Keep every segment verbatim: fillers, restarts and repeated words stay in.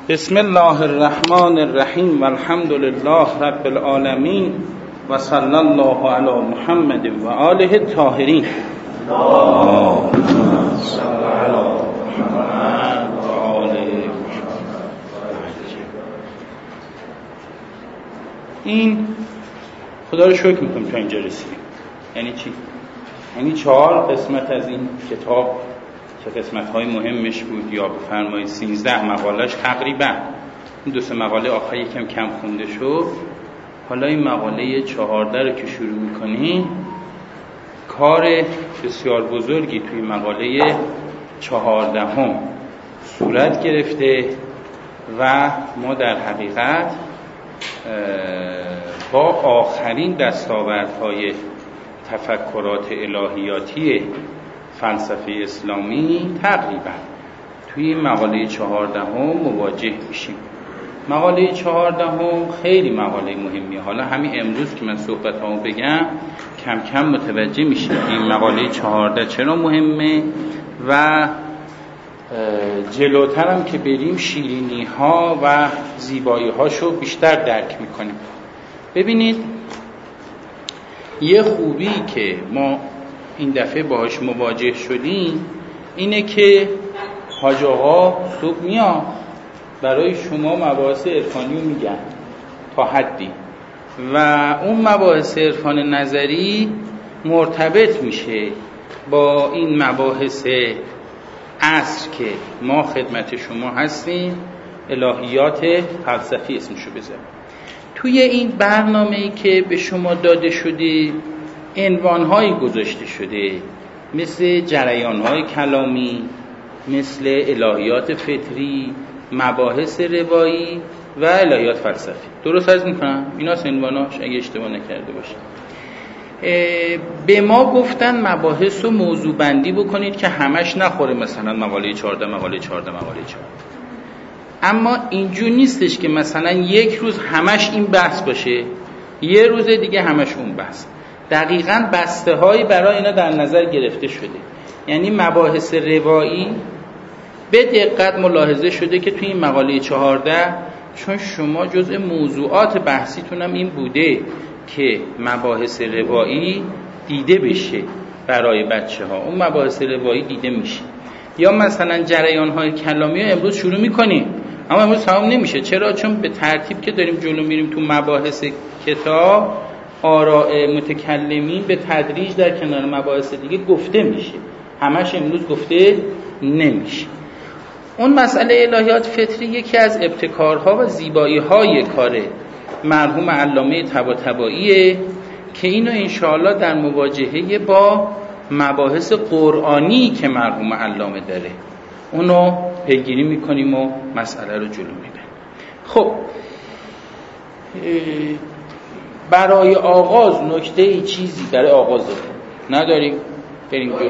بسم الله الرحمن الرحیم والحمد لله رب العالمین و صلی الله علی محمد و آله الطاهرین. اللهم صل علی محمد و آله محمد. این خدا رو شکر میکنم تا اینجا رسیدیم. یعنی چی؟ یعنی چهار قسمت از این کتاب که قسمت‌های مهمش بود یا بفرمایید سیزده مقاله‌اش تقریبا این دو سه مقاله آخر یکم کم خونده شد. حالا این مقاله چهارده رو که شروع می‌کنیم کار بسیار بزرگی توی مقاله چهاردهم صورت گرفته و ما در حقیقت با آخرین دستاوردهای تفکرات الهیاتی فلسفه اسلامی تقریبا توی مقاله چهاردهم مواجه میشیم. مقاله چهاردهم خیلی مقاله مهمیه. حالا همین امروز که من صحبتامو بگم کم کم متوجه میشیم این مقاله چهارده چرا مهمه و جلوترم که بریم شیرینی ها و زیبایی هاشو بیشتر درک میکنیم. ببینید یه خوبی که ما این دفعه باهاش مواجه شدیم اینه که حاج آقا صبح میاد برای شما مباحث عرفانی رو میگن تا حدی و اون مباحث عرفان نظری مرتبط میشه با این مباحث عصر که ما خدمت شما هستیم، الهیات فلسفی اسمشو بذاریم. توی این برنامه‌ای که به شما داده شده عنوان‌هایی گذاشته شده مثل جریان‌های کلامی، مثل الهیات فطری، مباحث روایی و الهیات فلسفی. درست عرض می‌کنم؟ اینا عنواناش اگه اشتباه نکرده باشم. به ما گفتن مباحث رو موضوع بندی بکنید که همش نخوره، مثلا مقاله چهارده مقاله چهارده مقاله چهارده. اما اینجور نیستش که مثلا یک روز همش این بحث باشه، یه روز دیگه همش اون بحث. دقیقاً بسته هایی برای اینا در نظر گرفته شده. یعنی مباحث روایی به دقت ملاحظه شده که توی این مقاله چهارده چون شما جزء موضوعات بحثیتون هم این بوده که مباحث روایی دیده بشه برای بچه ها، اون مباحث روایی دیده میشه. یا مثلا جریان های کلامی رو امروز شروع میکنیم اما امروز تمام نمیشه. چرا؟ چون به ترتیب که داریم جلو میریم تو مباحث کتاب آراء متکلمین به تدریج در کنار مباحث دیگه گفته میشه، همش امروز گفته نمیشه. اون مسئله الهیات فطری یکی از ابتکارها و زیبایی‌های کار مرحوم علامه طباطباییه که اینو انشاءالله در مواجهه با مباحث قرآنی که مرحوم علامه داره اونو پیگیری میکنیم و مسئله رو جلو میبریم. خب برای آغاز نکته ای چیزی برای آغاز نداریم؟ بریم جلو.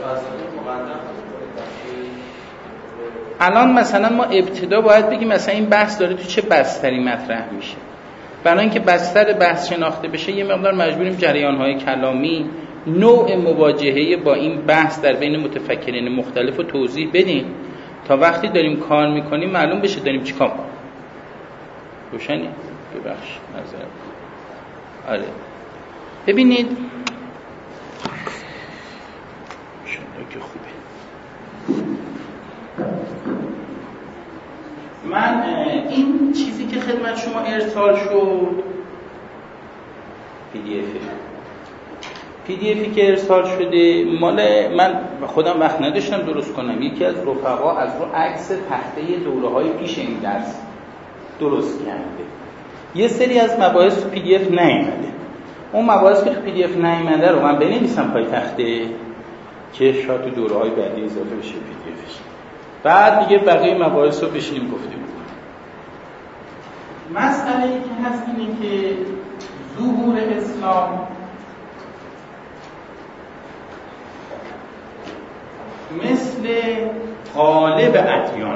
الان مثلا ما ابتدا باید بگیم مثلا این بحث داره تو چه بستری مطرح میشه. برای اینکه بستر بحث شناخته بشه یه مقدار مجبوریم جریان‌های کلامی، نوع مواجهه با این بحث در بین متفکرین مختلف رو توضیح بدیم تا وقتی داریم کار میکنیم معلوم بشه داریم چیکار میکنیم. روشنی؟ ببخش نظر. آره ببینید شما که خوبه. من این چیزی که خدمت شما ارسال شد پی دی اف پی دی افی که ارسال شده مال من خودم وقت نداشتم درست کنم. یکی از رفقا از رو عکس تخته دوره‌های پیش این درس درست کرده. یه سری از مباحث تو پی دی اف نیامده. اون مباحث که تو پی دی اف نیامده رو من بنویسم پای تخته که شاید تو دوره‌های بعدی اضافه بشه پی دی افش. بعد دیگه بقیه مباحث رو بشینیم گفتیم. مسئله ای که هست اینه که ظهور اسلام مثل غالب ادیان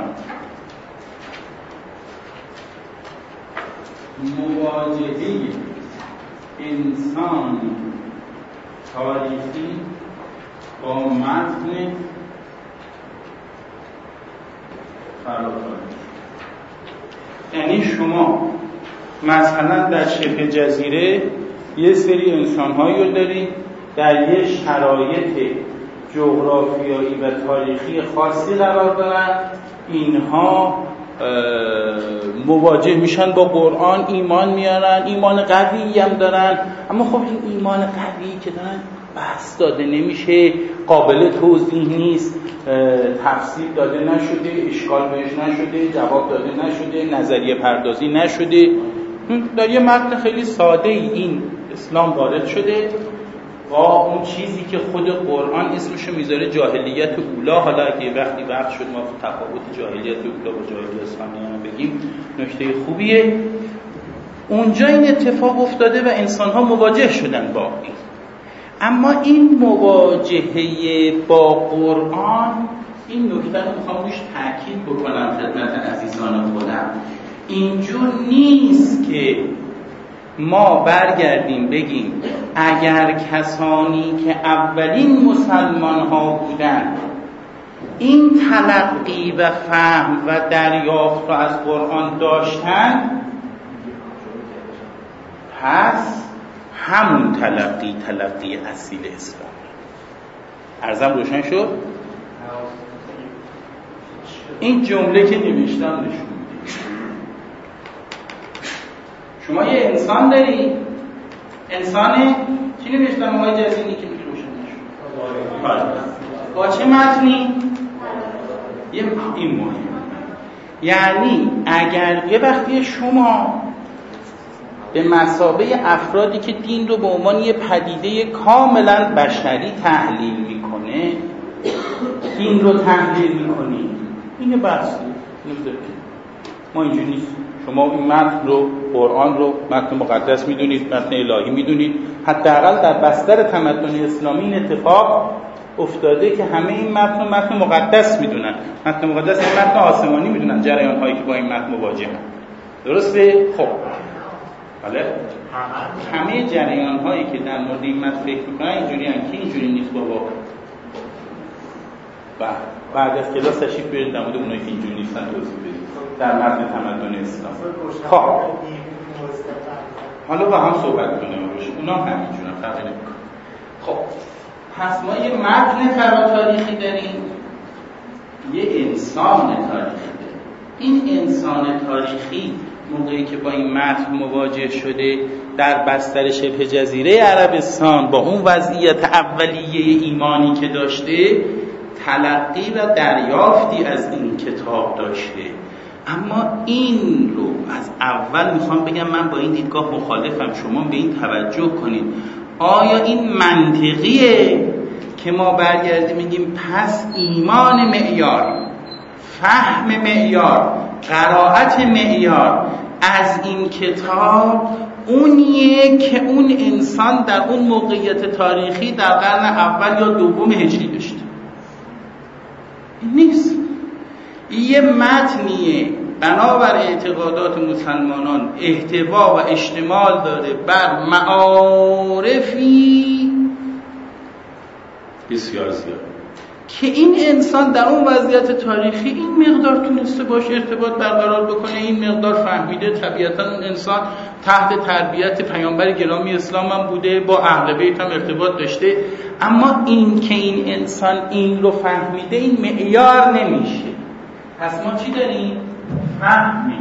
مواجهه انسان تاریخی با متن فراخوانی یعنی شما مثلا در شبه جزیره یه سری انسان‌هایی رو دارید در یه شرایط جغرافیایی و تاریخی خاصی قرار دارن، اینها مواجه میشن با قرآن، ایمان میارن، ایمان قوی هم دارن، اما خب این ایمان قوی که دارن بحث داده نمیشه، قابل توضیح نیست، تفسیر داده نشده، اشکال بهش نشده، جواب داده نشده، نظریه پردازی نشده. در یه متن خیلی ساده ای این اسلام وارد شده با اون چیزی که خود قرآن اسمشو میذاره جاهلیت اولا. حالا اگه وقتی وقت شد ما تفاوت جاهلیت اولا با جاهلیت ثانیه بگیم نکته خوبیه. اونجا این اتفاق افتاده و انسان‌ها مواجه شدن با این. اما این مواجهه با قرآن، این نکته رو میخوام روش تاکید بکنم خدمت عزیزان خودم، اینجور نیست که ما برگردیم بگیم اگر کسانی که اولین مسلمان ها بودن این تلقی و فهم و دریافت رو از قرآن داشتن، پس همون تلقی تلقی اصیل اسلام. عرضم روشن شد؟ این جمله که نوشتم نشون میده شما یه انسان داری، انسان چی نوشتم آقای جزینی که میگه روشن نشون با چه متنی؟ یه این مهم، یعنی اگر یه وقتی شما به مثابه افرادی که دین رو به عنوان یه پدیده کاملا بشری تحلیل میکنه دین رو تحلیل میکنی، این یه بحثی ما اینجوری نیست. شما این متن رو، قرآن رو متن مقدس میدونید، متن الهی میدونید، حداقل در بستر تمدن اسلامی این اتفاق افتاده که همه این متن رو متن مقدس میدونن. متن مقدس این متن آسمانی میدونن، جریان هایی که با این متن مواجهن. درسته؟ خب بله، همه جریان هایی که در مورد این متن فکر میکنن اینجوری هن که اینجوری نیست بابا. بعد بعد از کلاس تشریف بیارید در مورد اونایی که اینجوری نیستن توضیح بدید در متن تمدن اسلام. خب حالا با هم صحبت کنیم روش، اونا هم همینجورن، فرقی نمیکنه. خب پس ما یه متن فراتاریخی داریم، یه انسان تاریخی داریم. این انسان تاریخی موقعی که با این متن مواجه شده در بستر شبه جزیره عربستان با اون وضعیت اولیه ایمانی که داشته، تلقی و دریافتی از این کتاب داشته. اما این رو از اول میخوام بگم من با این دیدگاه مخالفم، شما به این توجه کنید. آیا این منطقیه که ما برگردیم میگیم پس ایمان معیار، فهم معیار، قرائت معیار از این کتاب اونیه که اون انسان در اون موقعیت تاریخی در قرن اول یا دوم هجری داشته؟ این نیست. یه متنیه بنابر اعتقادات مسلمانان احتوا و اشتمال داره بر معارفی بسیار زیاد که این انسان در اون وضعیت تاریخی این مقدار تونسته باشه ارتباط برقرار بکنه، این مقدار فهمیده. طبیعتا اون انسان تحت تربیت پیامبر گرامی اسلام هم بوده، با اهل بیت هم ارتباط داشته. اما این که این انسان این رو فهمیده این معیار نمیشه. پس ما چی داریم؟ فهمی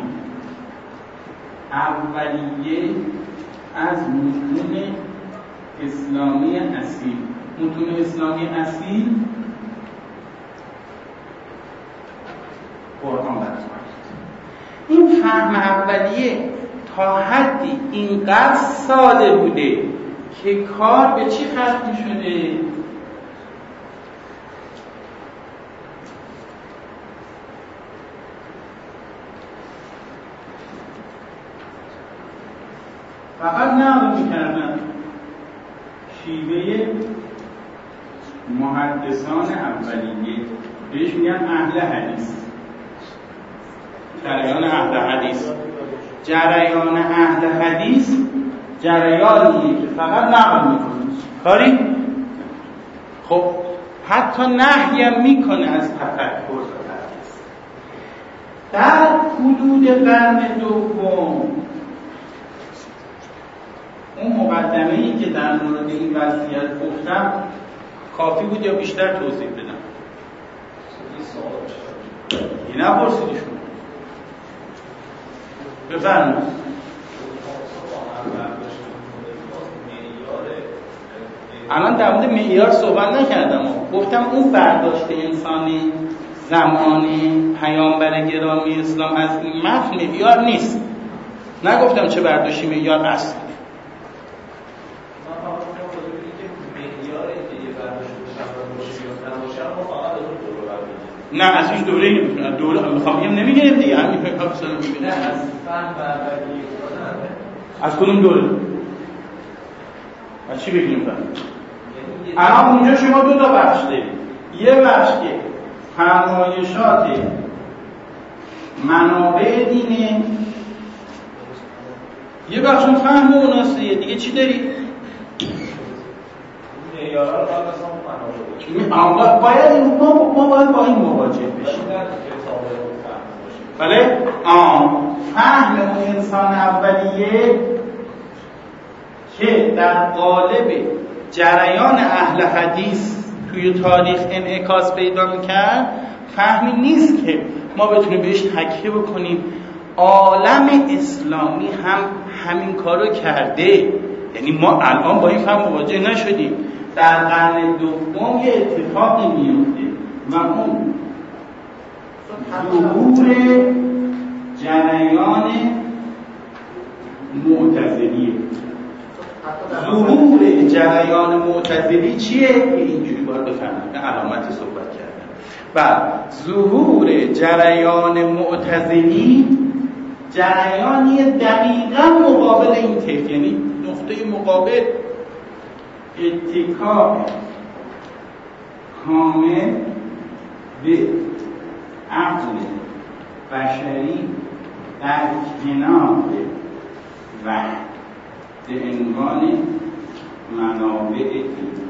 اولیه از متون اسلامی اصیل. متون اسلامی اصیل قرآن براتون. این فهم اولیه تا حدی اینقدر ساده بوده که کار به چی ختم شده؟ فقط نقل میکردن شیوه محدثان اولیه، بهش میگن اهل حدیث. جریان اهل حدیث جریان اهل حدیث جریانیه که فقط نقل میکنه، کاری خب حتی نهی هم میکنه از تفکر. در حدود قرن دوم اون مقدمه‌ای که در مورد این وضعیت گفتم کافی بود یا بیشتر توضیح بدم؟ این نپرسیدشون بفرمایید. الان در مورد معیار صحبت نکردم، گفتم اون برداشت انسانی زمانی پیامبر گرامی اسلام از این متن معیار نیست. نگفتم چه برداشتی معیار است. نه از هیچ دوره‌ای نمی‌تونه دوره میخوام بگم نمیگیریم دیگه همین فکر اصلا میگه نه از فن بربری از کدوم دوره از چی بگیم فن الان اونجا شما دو تا بخش دارید، یه بخش که فرمایشات منابع دینه، یه بخش اون فهم و مناسیه دیگه. چی دارید؟ معیارها رو باید باید این ما ما باید با این مواجه بشیم. بله؟ آه فهم اون انسان اولیه که در قالب جریان اهل حدیث توی تاریخ انعکاس پیدا میکرد، فهمی نیست که ما بتونیم بهش تکیه بکنیم عالم اسلامی هم همین کارو کرده. یعنی ما الان با این فهم مواجه نشدیم. در قرن دوم یه اتفاقی میفته و اون ظهور جریان معتزلی. ظهور جریان معتزلی چیه؟ اینجوری باید بفهمید، علامتی صحبت کردن. و ظهور جریان معتزلی جریانی دقیقا مقابل این طیف، یعنی نقطه مقابل اتکا کامل به عقل بشری در کنار وحد به عنوان منابع دین.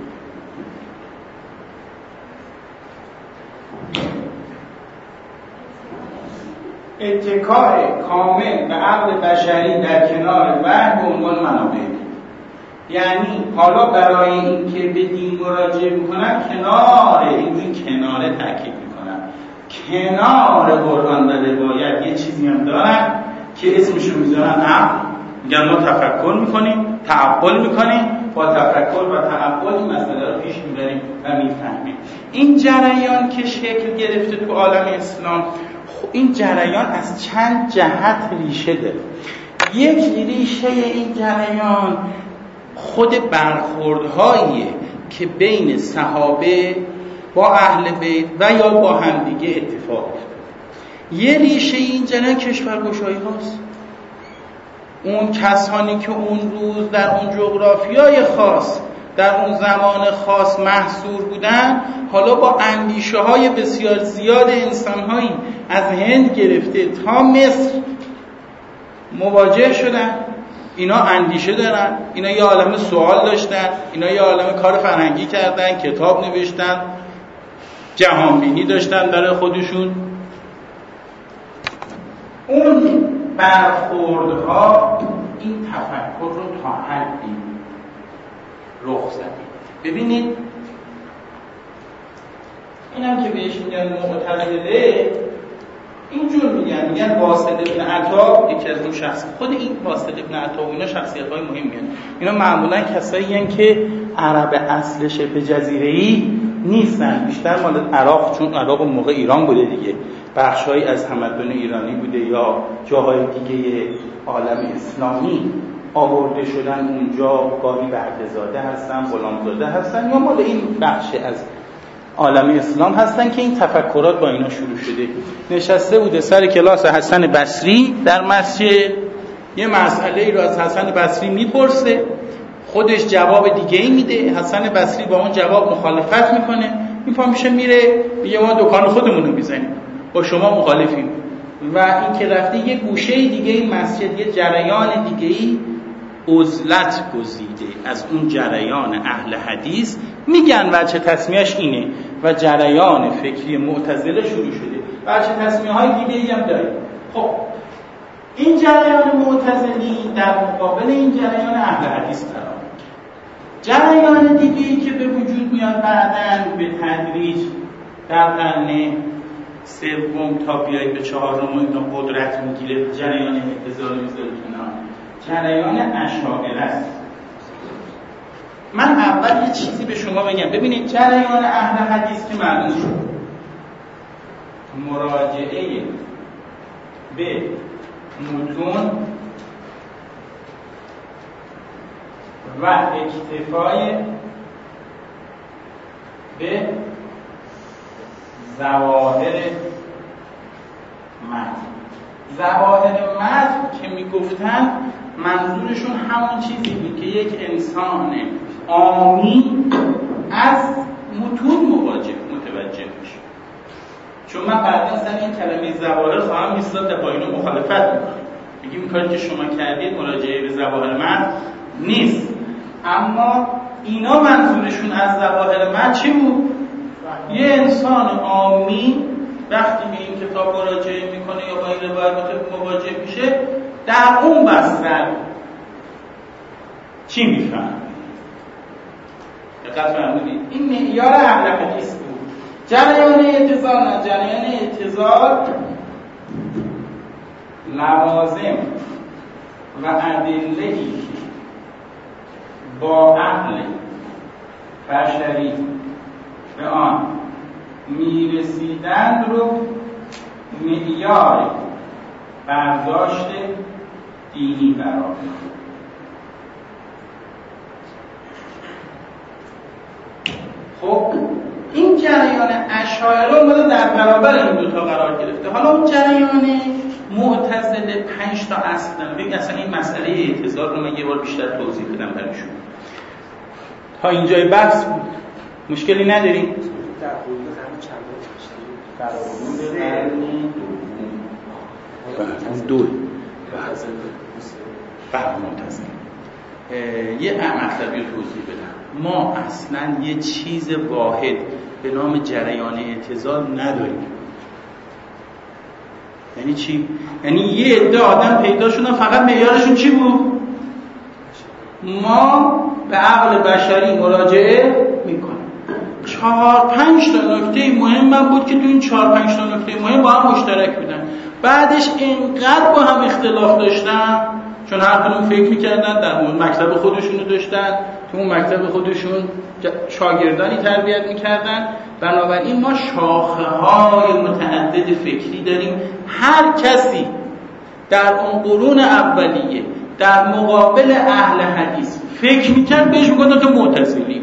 اتکای کامل به عقل بشری در کنار وحد به عنوان منابع دین. یعنی حالا برای این که به دین مراجعه میکنن کنار این کناره تاکید میکنن، کنار قرآن و روایت یه چیزی هم دارن که اسمشو میذارن عقل. میگن ما تفکر میکنیم، تعقل میکنیم، با تفکر و تعقل این مسئله رو پیش میبریم و میفهمیم. این جریان که شکل گرفته تو عالم اسلام، این جریان از چند جهت ریشه داره. یک ریشه این جریان خود برخوردهاییه که بین صحابه با اهل بیت و یا با همدیگه اتفاق افتاد. یه ریشه این جریان کشورگشایی هاست. اون کسانی که اون روز در اون جغرافیای خاص در اون زمان خاص محصور بودن، حالا با اندیشه های بسیار زیاد انسانهایی از هند گرفته تا مصر مواجه شدن. اینا اندیشه دارن، اینا یه عالم سوال داشتن، اینا یه عالم کار فرهنگی کردن، کتاب نوشتن، جهانبینی داشتن برای خودشون. اون برخوردها این تفکر رو تا حدی رخ زده. ببینید اینم که بهش میگن معتزله، اینجور میگن میگن واصل ابن عطا یکی از اون شخص، خود این واصل ابن عطا و اینا شخصیت‌های مهمی هستند. اینا معمولا کسایی هستند که عرب اصل شبه جزیره‌ای نیستن، بیشتر مال عراق، چون عراق اون موقع ایران بوده دیگه، بخشایی از تمدن ایرانی بوده یا جاهای دیگه عالم اسلامی آورده شدن اونجا، گاهی برده‌زاده هستن، غلامزاده هستن یا مال این بخش از عالم اسلام هستن که این تفکرات با اینا شروع شده. نشسته بوده سر کلاس حسن بصری در مسجد، یه مسئله رو از حسن بصری میپرسه، خودش جواب دیگه ای میده، حسن بصری با اون جواب مخالفت میکنه، میفهم میشه میره میگه ما دکان خودمون رو میزنیم، با شما مخالفیم. و این که رفته یه گوشه دیگه این مسجد، یه جریان دیگه ای عزلت گزیده از اون جریان اهل حدیث، میگن وجه تسمیهش اینه و جریان فکری معتزله شروع شده. بچه تصمیه های دیگه ای هم داریم. خب این جریان معتزلی در مقابل این جریان اهل حدیث قرار میگیره. جریان دیگه‌ای که به وجود میاد بعداً به تدریج در قرن سوم تا بیاید به چهارم اینا قدرت میگیره، جریان اعتزال میذارتون جریان اشاعره است. من اول یه چیزی به شما بگم. ببینید جریان اهل حدیث که معلوم شد مراجعه به متون و اکتفای به ظواهر متن. ظواهر متن که میگفتن منظورشون همون چیزی بود که یک انسان عامی از متون مواجه متوجه میشه. چون من بعدا سر این کلمه ظواهر خواهم ایستاد تا با اینو مخالفت میکنم، بگیم این کاری که شما کردید مراجعه به ظواهر متن نیست. اما اینا منظورشون از ظواهر متن چی بود؟ یه انسان عامی وقتی به این کتاب مراجعه میکنه یا با این روایات مواجه میشه در اون بستر چی میفهمه؟ دقت فرمودید این معیار اهل حدیث بود. جریان اعتزال نه، جریان اعتزال لوازم و ادله‌ای که با عقل بشری به آن میرسیدند رو معیار برداشت دینی قرار می‌دهند. خب این جریان اشاعره اومده در برابر این دوتا قرار گرفته. حالا اون جریان معتزله پنج تا اصل داره. ببین اصلا این مسئله اعتزال رو من یه بار بیشتر توضیح بدم برایشون. تا اینجای بحث بود مشکلی نداریم؟ در حدود همین چند در حدود قرن دوم دو بعد معتزله یه مطلبی رو توضیح بدم. ما اصلا یه چیز واحد به نام جریان اعتزال نداریم. یعنی چی؟ یعنی یه عده آدم پیدا شدن فقط معیارشون چی بود؟ ما به عقل بشری مراجعه میکنیم. چهار پنج تا نکته مهم هم بود که تو این چهار پنج تا نکته مهم با هم مشترک بودن. بعدش اینقدر با هم اختلاف داشتن چون هر کدوم فکر میکردن در اون مکتب خودشونو داشتن، تو اون مکتب خودشون شاگردانی تربیت میکردن. بنابراین ما شاخه های متعدد فکری داریم. هر کسی در اون قرون اولیه در مقابل اهل حدیث فکر میکرد بهش میگفتن تو معتزلی.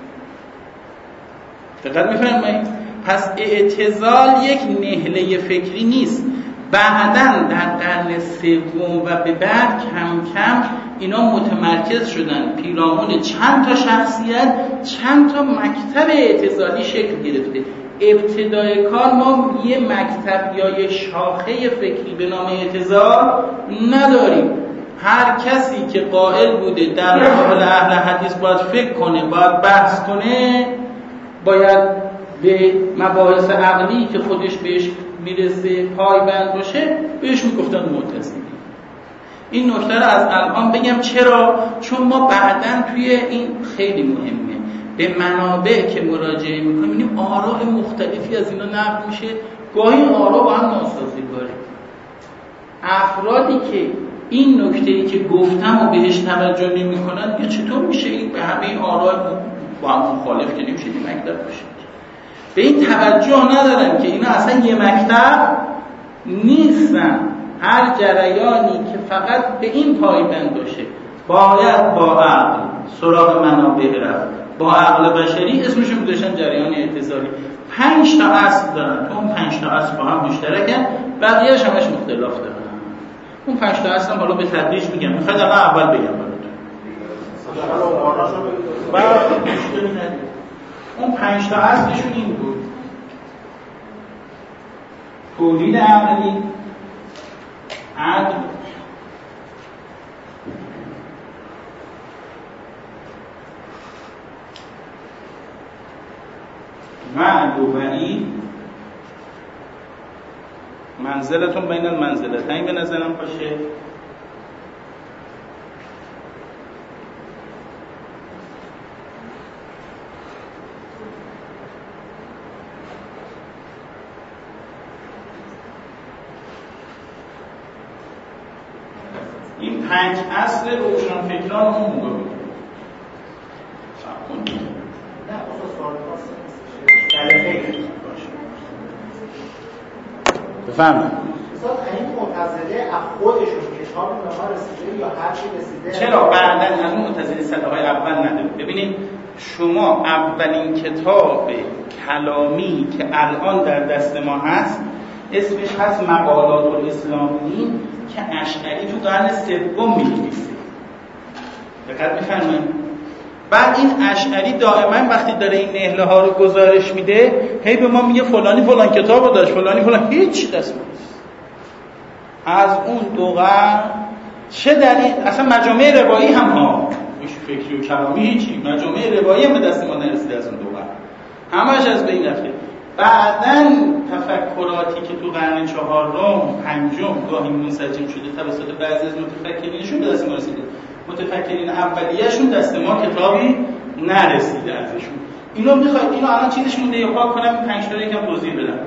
دقت میفرمایید؟ پس اعتزال یک نهله فکری نیست. بعداً در قرن سوم و به بعد کم کم اینا متمرکز شدن پیرامون چند تا شخصیت، چند تا مکتب اعتزالی شکل گرفته. ابتدای کار ما یه مکتب یا یه شاخه فکری به نام اعتزال نداریم. هر کسی که قائل بوده در مقابل اهل حدیث باید فکر کنه، باید بحث کنه، باید به مباحث عقلی که خودش بهش میرسه پایبند باشه، بهش میگفتن معتزلی. این نکته رو از الان بگم. چرا؟ چون ما بعداً توی این خیلی مهمه به منابع که مراجعه میکنیم ببینیم آراء مختلفی از اینا نقل میشه. گاهی آراء با هم ناسازگاره. افرادی که این نکته‌ای که گفتم و بهش توجه نمی‌کنن یا چطور میشه این به همه آراء با هم مخالف که نمیشه این مکتب باشه؟ به این توجه ندارن که اینا اصلا یه مکتب نیستن. هر جریانی که فقط به این پایبند باشه باید با عقل سراغ منابع رفت، با عقل بشری اسمشو میذاشتن جریان اعتزالی. پنج تا اصل دارن، تو اون پنج تا اصل با هم مشترکن، بقیه‌اش همش مختلف دارن. اون پنج تا اصل هم حالا به تدریج میگم. میخواد اول بگم براتون. اون پنج تا اصلشون این بود: تولید عقلی، عدل، وعد و وعید منزلتون بین المنزلتین به نظرم باشه. این پنج اصل روشنفکران اون موقع بود. صبر کنید. نه اصلا سوال خاصی نیست. کلمه باشه. بفهمم. مثلا این معتزله از خودشون کتاب به ما رسیده یا هر چی رسیده؟ چرا بعداً از اون معتزله صداهای اول نداره؟ ببینید شما اولین کتاب کلامی که الان در دست ما هست اسمش هست مقالات الاسلامیین که اشعری تو قرن سوم می‌نویسه. دقت می‌فرمایید. بعد این اشعری دائما وقتی داره این نهله ها رو گزارش میده هی به ما میگه فلانی فلان کتاب رو داشت، فلانی فلان، هیچ دست نیست. از اون دو قرن چه دلیل اصلا مجامع روایی هم ها مش فکری و کلامی هیچی، مجامع روایی هم به دست ما نرسیده از اون دو قرن، همش از بین رفته. بعدن تفکراتی که تو قرن چهارم پنجم گاهی منسجم شده توسط بعضی از متفکرینشون به دست ما رسیده. متفکرین اولیه‌شون دست ما کتابی نرسیده ازشون. اینو میخواید اینو الان چیزش مونده یا پاک کنم پنج تا یکم توضیح بدم.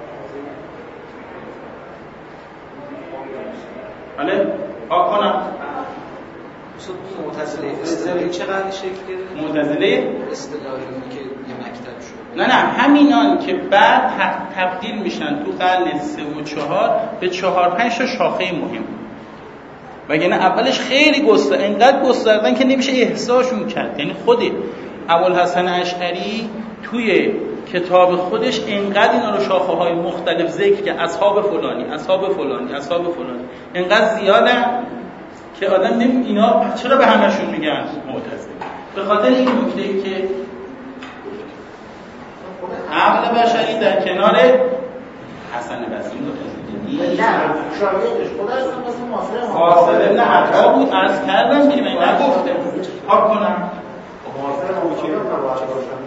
بله پاک کنم. معتزله اصطلاحی چقدر شکل گرفت؟ معتزله اصطلاحی که یه مکتب شد. نه نه همینان که بعد تبدیل میشن تو قرن سه و چهار به چهار پنج تا شاخه مهم. وگرنه اولش خیلی گسترده، انقدر گستردن که نمیشه احساسشون کرد. یعنی خود ابوالحسن اشعری توی کتاب خودش انقدر اینا رو شاخه های مختلف ذکر که اصحاب فلانی، اصحاب فلانی، اصحاب فلانی، انقدر زیادن که آدم نمی اینا چرا به همشون میگن معتزله؟ به خاطر این نکته‌ای که عقل بشری در کنار حسن بصری معتزله نه شاگردش خدا اصلا مثل معاصر فاصله نه حتی بود عرض کردم که من نگفتم پاک کنم معاصر موجی رو باید باشم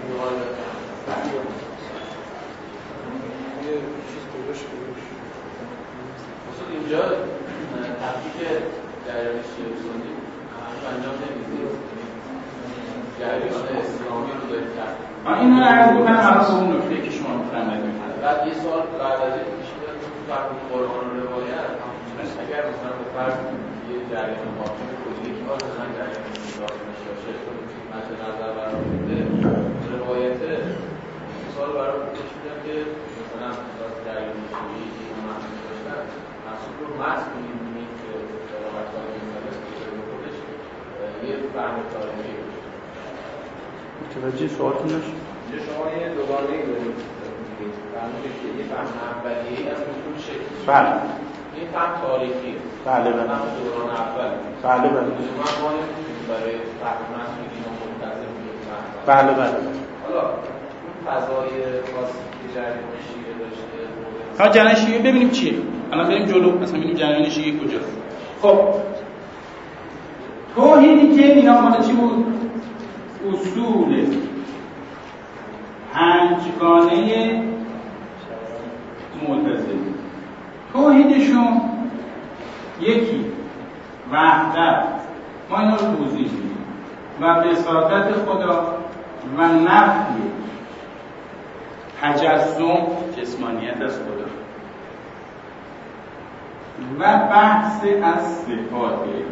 اینجا تحقیق جریان شیعه سنی همش انجام نمیدید جریان اسلامی رو دارید تحقیق من این رو عرض بکنم الان به اون نکته که شما می‌فرمایید. بعد یه سوال بعد از این پیش میاد که فرق قرآن و روایت اگر مثلا به فرض یه جریان حاکم کلی که آن مثلا جریان داخل نشه یا شش تا مد نظر قرار بده روایت سوال برای پیش میاد که مثلا جریان شیعی که اون محصول داشتن محصول رو متن کنیم این که روایت های مثلا به خودش یه فهم تاریخی متوجه سوالتون نشد؟ یه شما یه دوباره ای دارید فهمید که یه فهم اولیه‌ای از اصول شکل بله این فهم تاریخی بله بله فهم دوران اول بله بله شما ما نمی‌تونیم برای فهم مسئول اینا منتظر بودیم بله بله حالا اون فضای خاصی که جریان شیعه داشته ها جریان شیعه ببینیم چیه الان بریم جلو مثلا ببینیم جریان شیعه کجاست. خب توحیدی که اینا مال چی بود؟ اصول پنجگانه معتزله. توحیدشون یکی وحدت، ما اینا رو توضیح میدیم، و بساطت خدا و نفی تجسم جسمانیت از خدا و بحث از صفات الهی.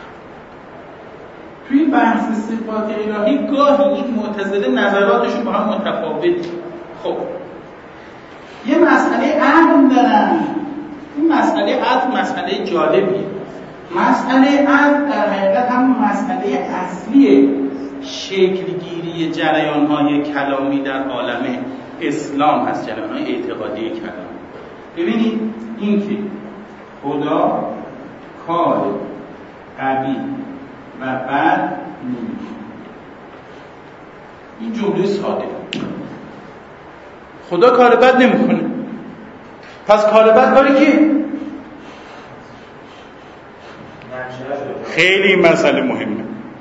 توی بحث صفات الهی گاهی این معتزله نظراتشون با هم متفاوته. خب یه مسئله عدل دارن. این مسئله عدل مسئله جالبیه. مسئله عدل در حقیقت هم مسئله اصلی شکلگیری جریان‌های کلامی در عالم اسلام هست، جریان‌های اعتقادی کلامی. ببینید این که خدا کار قوی و بعد نمیشه. این جمله ساده. خدا کار بد نمیکنه. پس کار بد کاری کی؟ خیلی مسئله مهمه.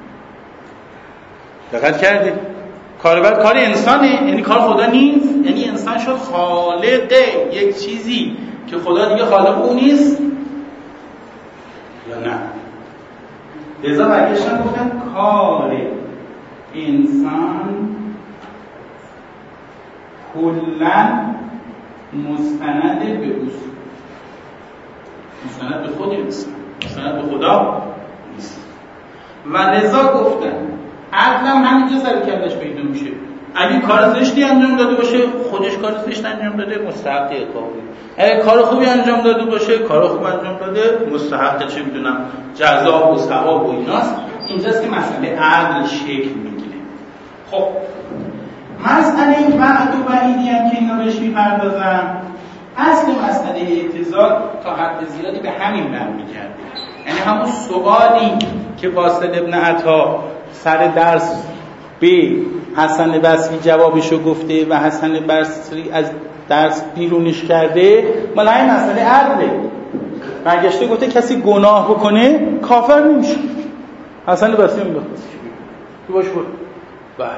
دقت کردید؟ کار بد کار انسانه، یعنی کار خدا نیست. یعنی انسان شد خالق یک چیزی که خدا دیگه خالق او نیست یا نه؟ لذا برگشتن گفتن کار انسان کلاً مستند به اصول، مستند به خود نیست، مستند به خدا نیست. و لذا گفتن عقلم همینجا سر کلش پیدا میشه. اگه کار زشتی انجام داده باشه خودش کار زشت انجام داده، مستحق عقابه. اگه کار خوبی انجام داده باشه، کار خوب انجام داده، مستحق چه میدونم جزا و ثواب و ایناست. اینجاست که مسئله عدل شکل میگیره. خب مسئله وعد و وعیدی هم که اینا بهش میپردازن، اصل مسئله اعتزال تا حد زیادی به همین برمیگرده. یعنی همون سوالی که واصل ابن عطا سر درس به حسن بصری جوابشو گفته و حسن بصری از درس بیرونش کرده، مال همین مسئله عدله. برگشته گفته کسی گناه بکنه کافر نمیشه. حسن بصری میگه تو باش بود. بله.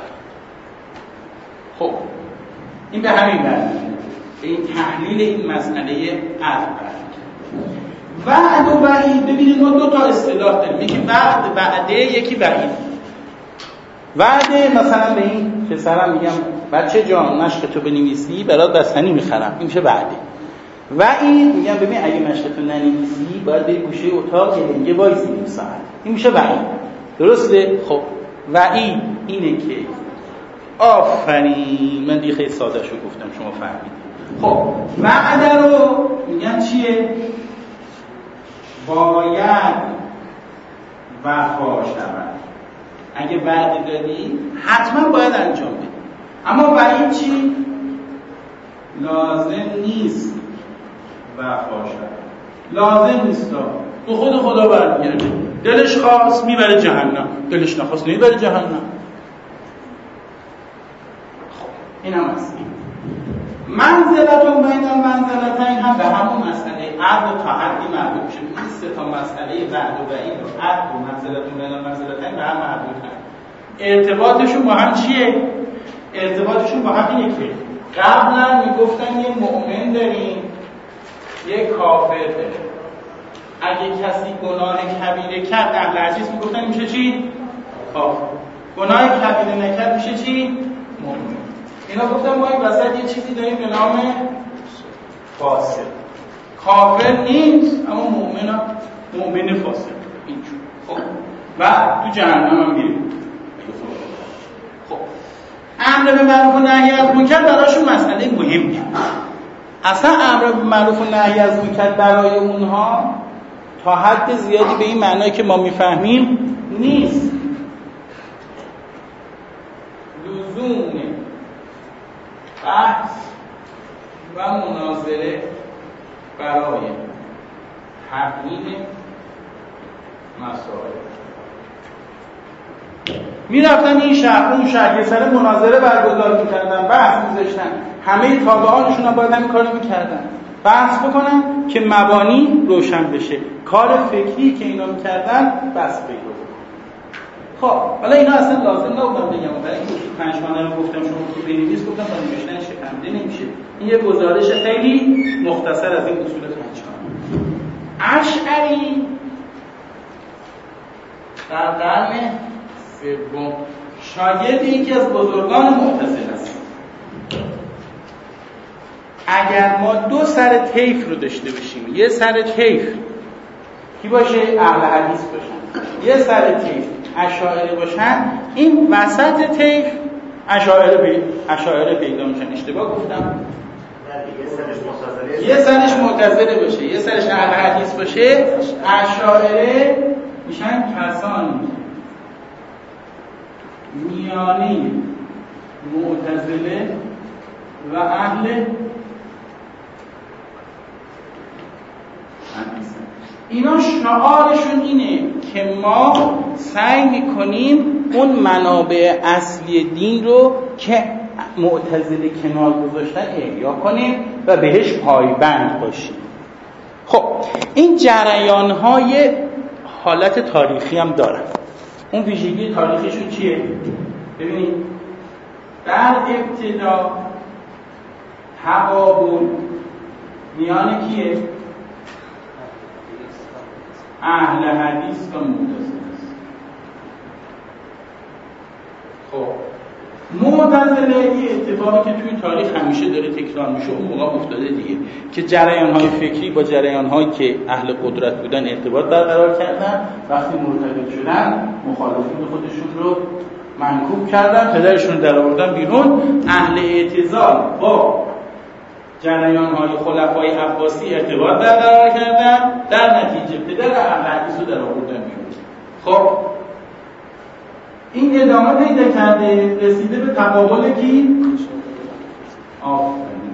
خب این به همین برمیگرده، به این تحلیل این مسئله عدل برمیگرده. وعد و وعید، ببینید ما دو تا اصطلاح داریم، یکی وعد وعده، یکی وعید. وعده مثلا به این پسرم میگم بچه جان مشق تو بنویسی برات بستنی میخرم، این میشه وعده. وعید میگم ببین اگه مشق تو ننویسی باید بری گوشه اتاق یه لنگه وایسی نیم ساعت، این میشه وعید. درسته؟ خب وعید اینه که آفرین، من دیگه خیلی ساده شو گفتم شما فهمیدید. خب وعده رو میگم چیه؟ باید وفا شود. اگه وعده دادی حتما باید انجام بدی. اما وعید چی؟ لازم نیست وفا شود، لازم نیست، تو خود خدا برمیگرده. دلش خواست میبره جهنم، دلش نخواست نمیبره جهنم. خب این هم هست. منزلتون بین المنزلتین هم به همون مسئله عدل تا حدی مربوط میشه. این سه تا مسئله وعد و وعید و عدل و منزلتون بین المنزلتین به هم مربوط هست. ارتباطشون با هم چیه؟ ارتباطشون با هم اینه که قبلا میگفتن یه مؤمن داریم یه کافر داریم. اگه کسی گناه کبیره کرد اهل حدیث میگفتن میشه چی؟ کافر. گناه کبیره نکرد میشه چی؟ مؤمن. اینا گفتن ما این وسط یه چیزی داریم به نام فاسق. کافر نیست اما مؤمن، مؤمن فاسق اینجور. خب و تو جهنم هم میره. خب امر به معروف و نهی از منکر براشون مسئله مهمیه. اصلا امر به معروف و نهی از منکر برای اونها تا حد زیادی به این معنایی که ما میفهمیم نیست. لزوم بحث و مناظره برای تحلیل مسائل. می رفتن این شهر اون شهر یه سر مناظره برگزار میکردن، بحث میذاشتن، همه تابعانشون هم باید همین کارو میکردن، بحث بکنن که مبانی روشن بشه. کار فکری که اینا میکردن بس پیدا بکنن. خب حالا اینا اصلا لازم نبودم بگم، برای اینکه پنج خانه رو گفتم شما تو بنویس گفتم با نوشتن شکنده نمیشه. این یه گزارش خیلی مختصر از این اصول پنج خانه. اشعری در قرن سوم شاگرد یکی از بزرگان معتزله است. اگر ما دو سر طیف رو داشته باشیم، یه سر طیف کی باشه؟ اهل حدیث باشن، یه سر طیف اشاعره باشن، این وسط طیف اشاعره بی... اشاعره پیدا میشن. اشتباه گفتم؟ یه سرش معتزله باشه، یه سرش اهل حدیث باشه، اشاعره میشن کسانی میانه معتزله و اهل حدیث. اینا شعارشون اینه که ما سعی میکنیم اون منابع اصلی دین رو که معتزله کنار گذاشتن احیا کنیم و بهش پایبند باشیم. خب این جریان‌های حالت تاریخی هم دارن. اون ویژگی تاریخیشون چیه؟ ببینید در ابتدا تقابل میان کیه؟ اهل حدیث و معتزله است. خب معتزله یه اتفاقی که توی تاریخ همیشه داره تکرار میشه و موقع افتاده دیگه که جریان‌های فکری با جریان‌هایی که اهل قدرت بودن ارتباط برقرار کردن، وقتی مرتد شدن مخالفین خودشون رو منکوب کردن، پدرشون در آوردن بیرون. اهل اعتزال با جریان‌های خلفای عباسی ارتباط برقرار کردن، در نتیجه پدر اهل حدیث رو در آوردن بیرون. خب این ادامه پیدا کرده، رسیده به تقابل کی؟ آفرین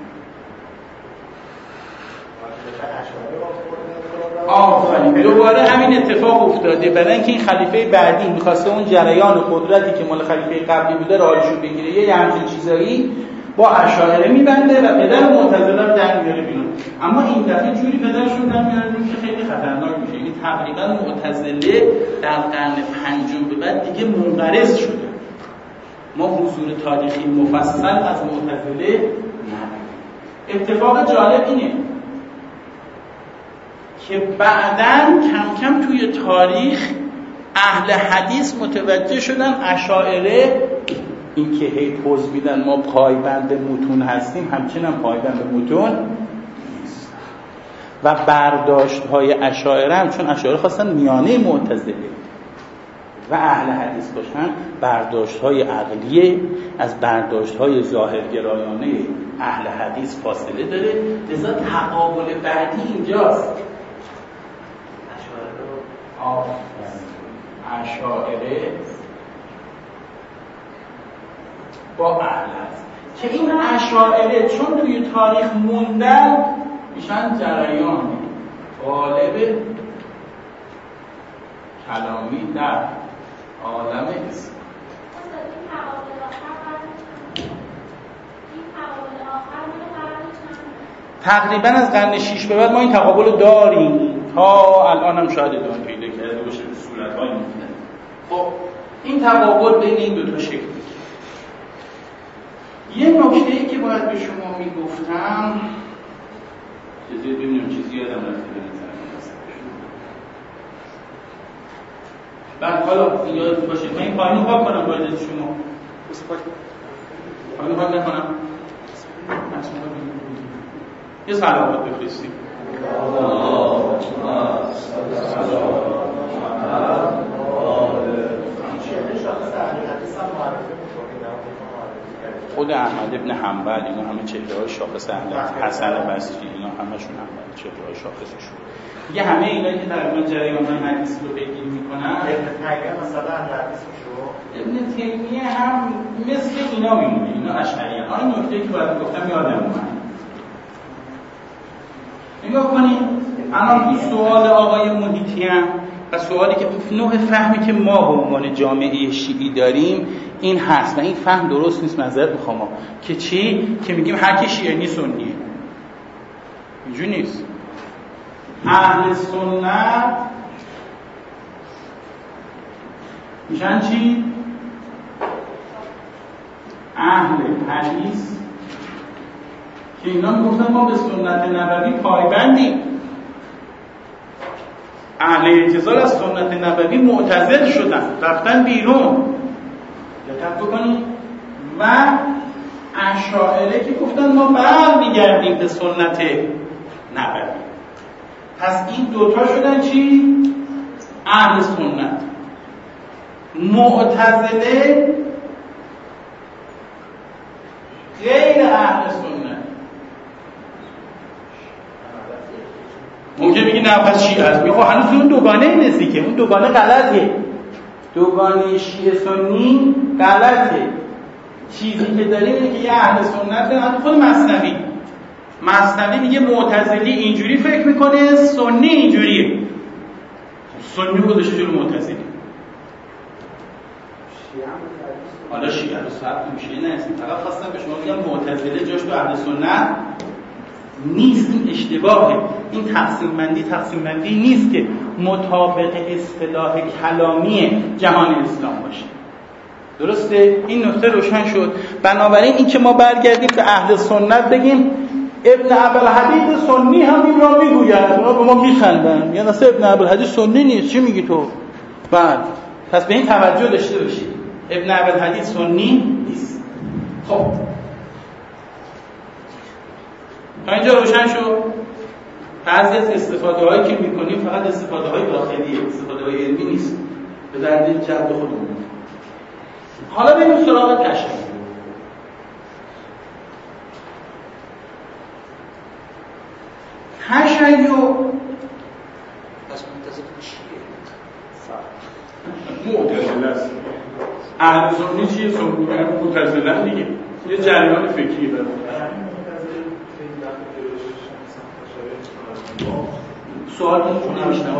آفرین دوباره همین اتفاق افتاده. برای اینکه این خلیفه بعدی می‌خواسته اون جریان قدرتی که مال خلیفه قبلی بوده رو حالشو بگیره، یه همچین چیزایی با اشاعره میبنده و پدر معتزله رو در میاره بیرون. اما این دفعه جوری پدرشون در میاره بیرون که خیلی خطرناک میشه. یعنی تقریبا معتزله در قرن پنجم به بعد دیگه منقرض شده. ما حضور تاریخی مفصل از معتزله نداریم. اتفاق جالب اینه که بعداً کم کم توی تاریخ اهل حدیث متوجه شدن اشاعره این که هی پوز میدن ما پایبند متون هستیم، همچنین پایبند متون نیست. و برداشت های اشاعره هم چون اشاعره خواستن میانه معتزله و اهل حدیث باشن، برداشت های عقلیه از برداشت های ظاهرگرایانه اهل حدیث فاصله داره. لذا تقابل بعدی اینجاست. اشاعره با اهل هست که این اشاعره چون توی تاریخ موندن میشن جریان غالب کلامی در عالم اسلام. تقریبا از قرن شش به بعد ما این تقابل رو داریم، تا الان هم شاید ادامه پیدا کرده باشه به صورت‌های مختلف. خب این تقابل بین این دو تا شکل. یه نکته‌ای که باید به شما میگفتم، چیزی ببینیم چیزی یادم رفته به نظر هست. بعد حالا یاد باشه من این پایینو پاک کنم باید شما. پایینو پاک نکنم. یه سلامت بفرستیم. خود احمد ابن حنبل اینا همه چهره‌های شاخص اهل حسن بصری اینا همشون هم چهره‌های شاخصشون. دیگه همه اینا که در اون جریان حدیث رو پیگیری میکنن، ابن تیمیه مثلا اهل حدیث میشه. ابن تیمیه هم مثل اینا میمونه، اینا اشعری ان. آن نکته که باید گفتم یادم اومد. نگاه کنید الان تو سوال آقای محیطیان و سوالی که نوع فهمی که ما به عنوان جامعه شیعی داریم این هست و این فهم درست نیست. معذرت میخوام که چی؟ که میگیم هر کی شیعه نیست سنیه. اینجوری نیست. اهل سنت میشن چی؟ اهل حدیث که اینا میگفتن ما به سنت نبوی پایبندیم. اهل اعتزال از سنت نبوی معتزل شدن، رفتن بیرون. دقت بکنید. و اشاعره که گفتن ما برمیگردیم به سنت نبوی. پس این دوتا شدن چی؟ اهل سنت. معتزله غیر اهل سنت. ممکن بگی نه پس شیعه هست. میگه هنوز اون دوگانه نزدیکه، اون دوگانه غلطه. دوگانه شیعه سنی غلطه. چیزی که داریم اینه که یه اهل سنت داره. خود مثنوی مثنوی میگه معتزلی اینجوری فکر میکنه، سنی اینجوریه. سنی گذاشته جلو معتزلی. حالا شیعه رو صرف میشه نه، فقط خواستم به شما بگم معتزله جاش تو اهل سنت نیست. این اشتباهه. این تقسیم بندی تقسیم بندی نیست که مطابق اصطلاح کلامی جهان اسلام باشه. درسته؟ این نکته روشن شد. بنابراین این که ما برگردیم به اهل سنت بگیم ابن ابوالحدید سنی هم این را میگوید، اونا به ما میخندن، یعنی اصلا ابن ابوالحدید سنی نیست. چی میگی تو؟ بعد پس به این توجه داشته باشید، ابن ابوالحدید سنی نیست. خب تا اینجا روشن شد. بعضی از استفاده هایی که میکنیم فقط استفاده های داخلیه، استفاده های علمی نیست، به درد جبر خودمون. حالا بریم سراغ تشیع. تشیع پس منتظر چیه؟ معتزله است. اهل سنی چیه؟ سنی معتزله دیگه، یه جریان فکری داره. سوال اینجوری میشنم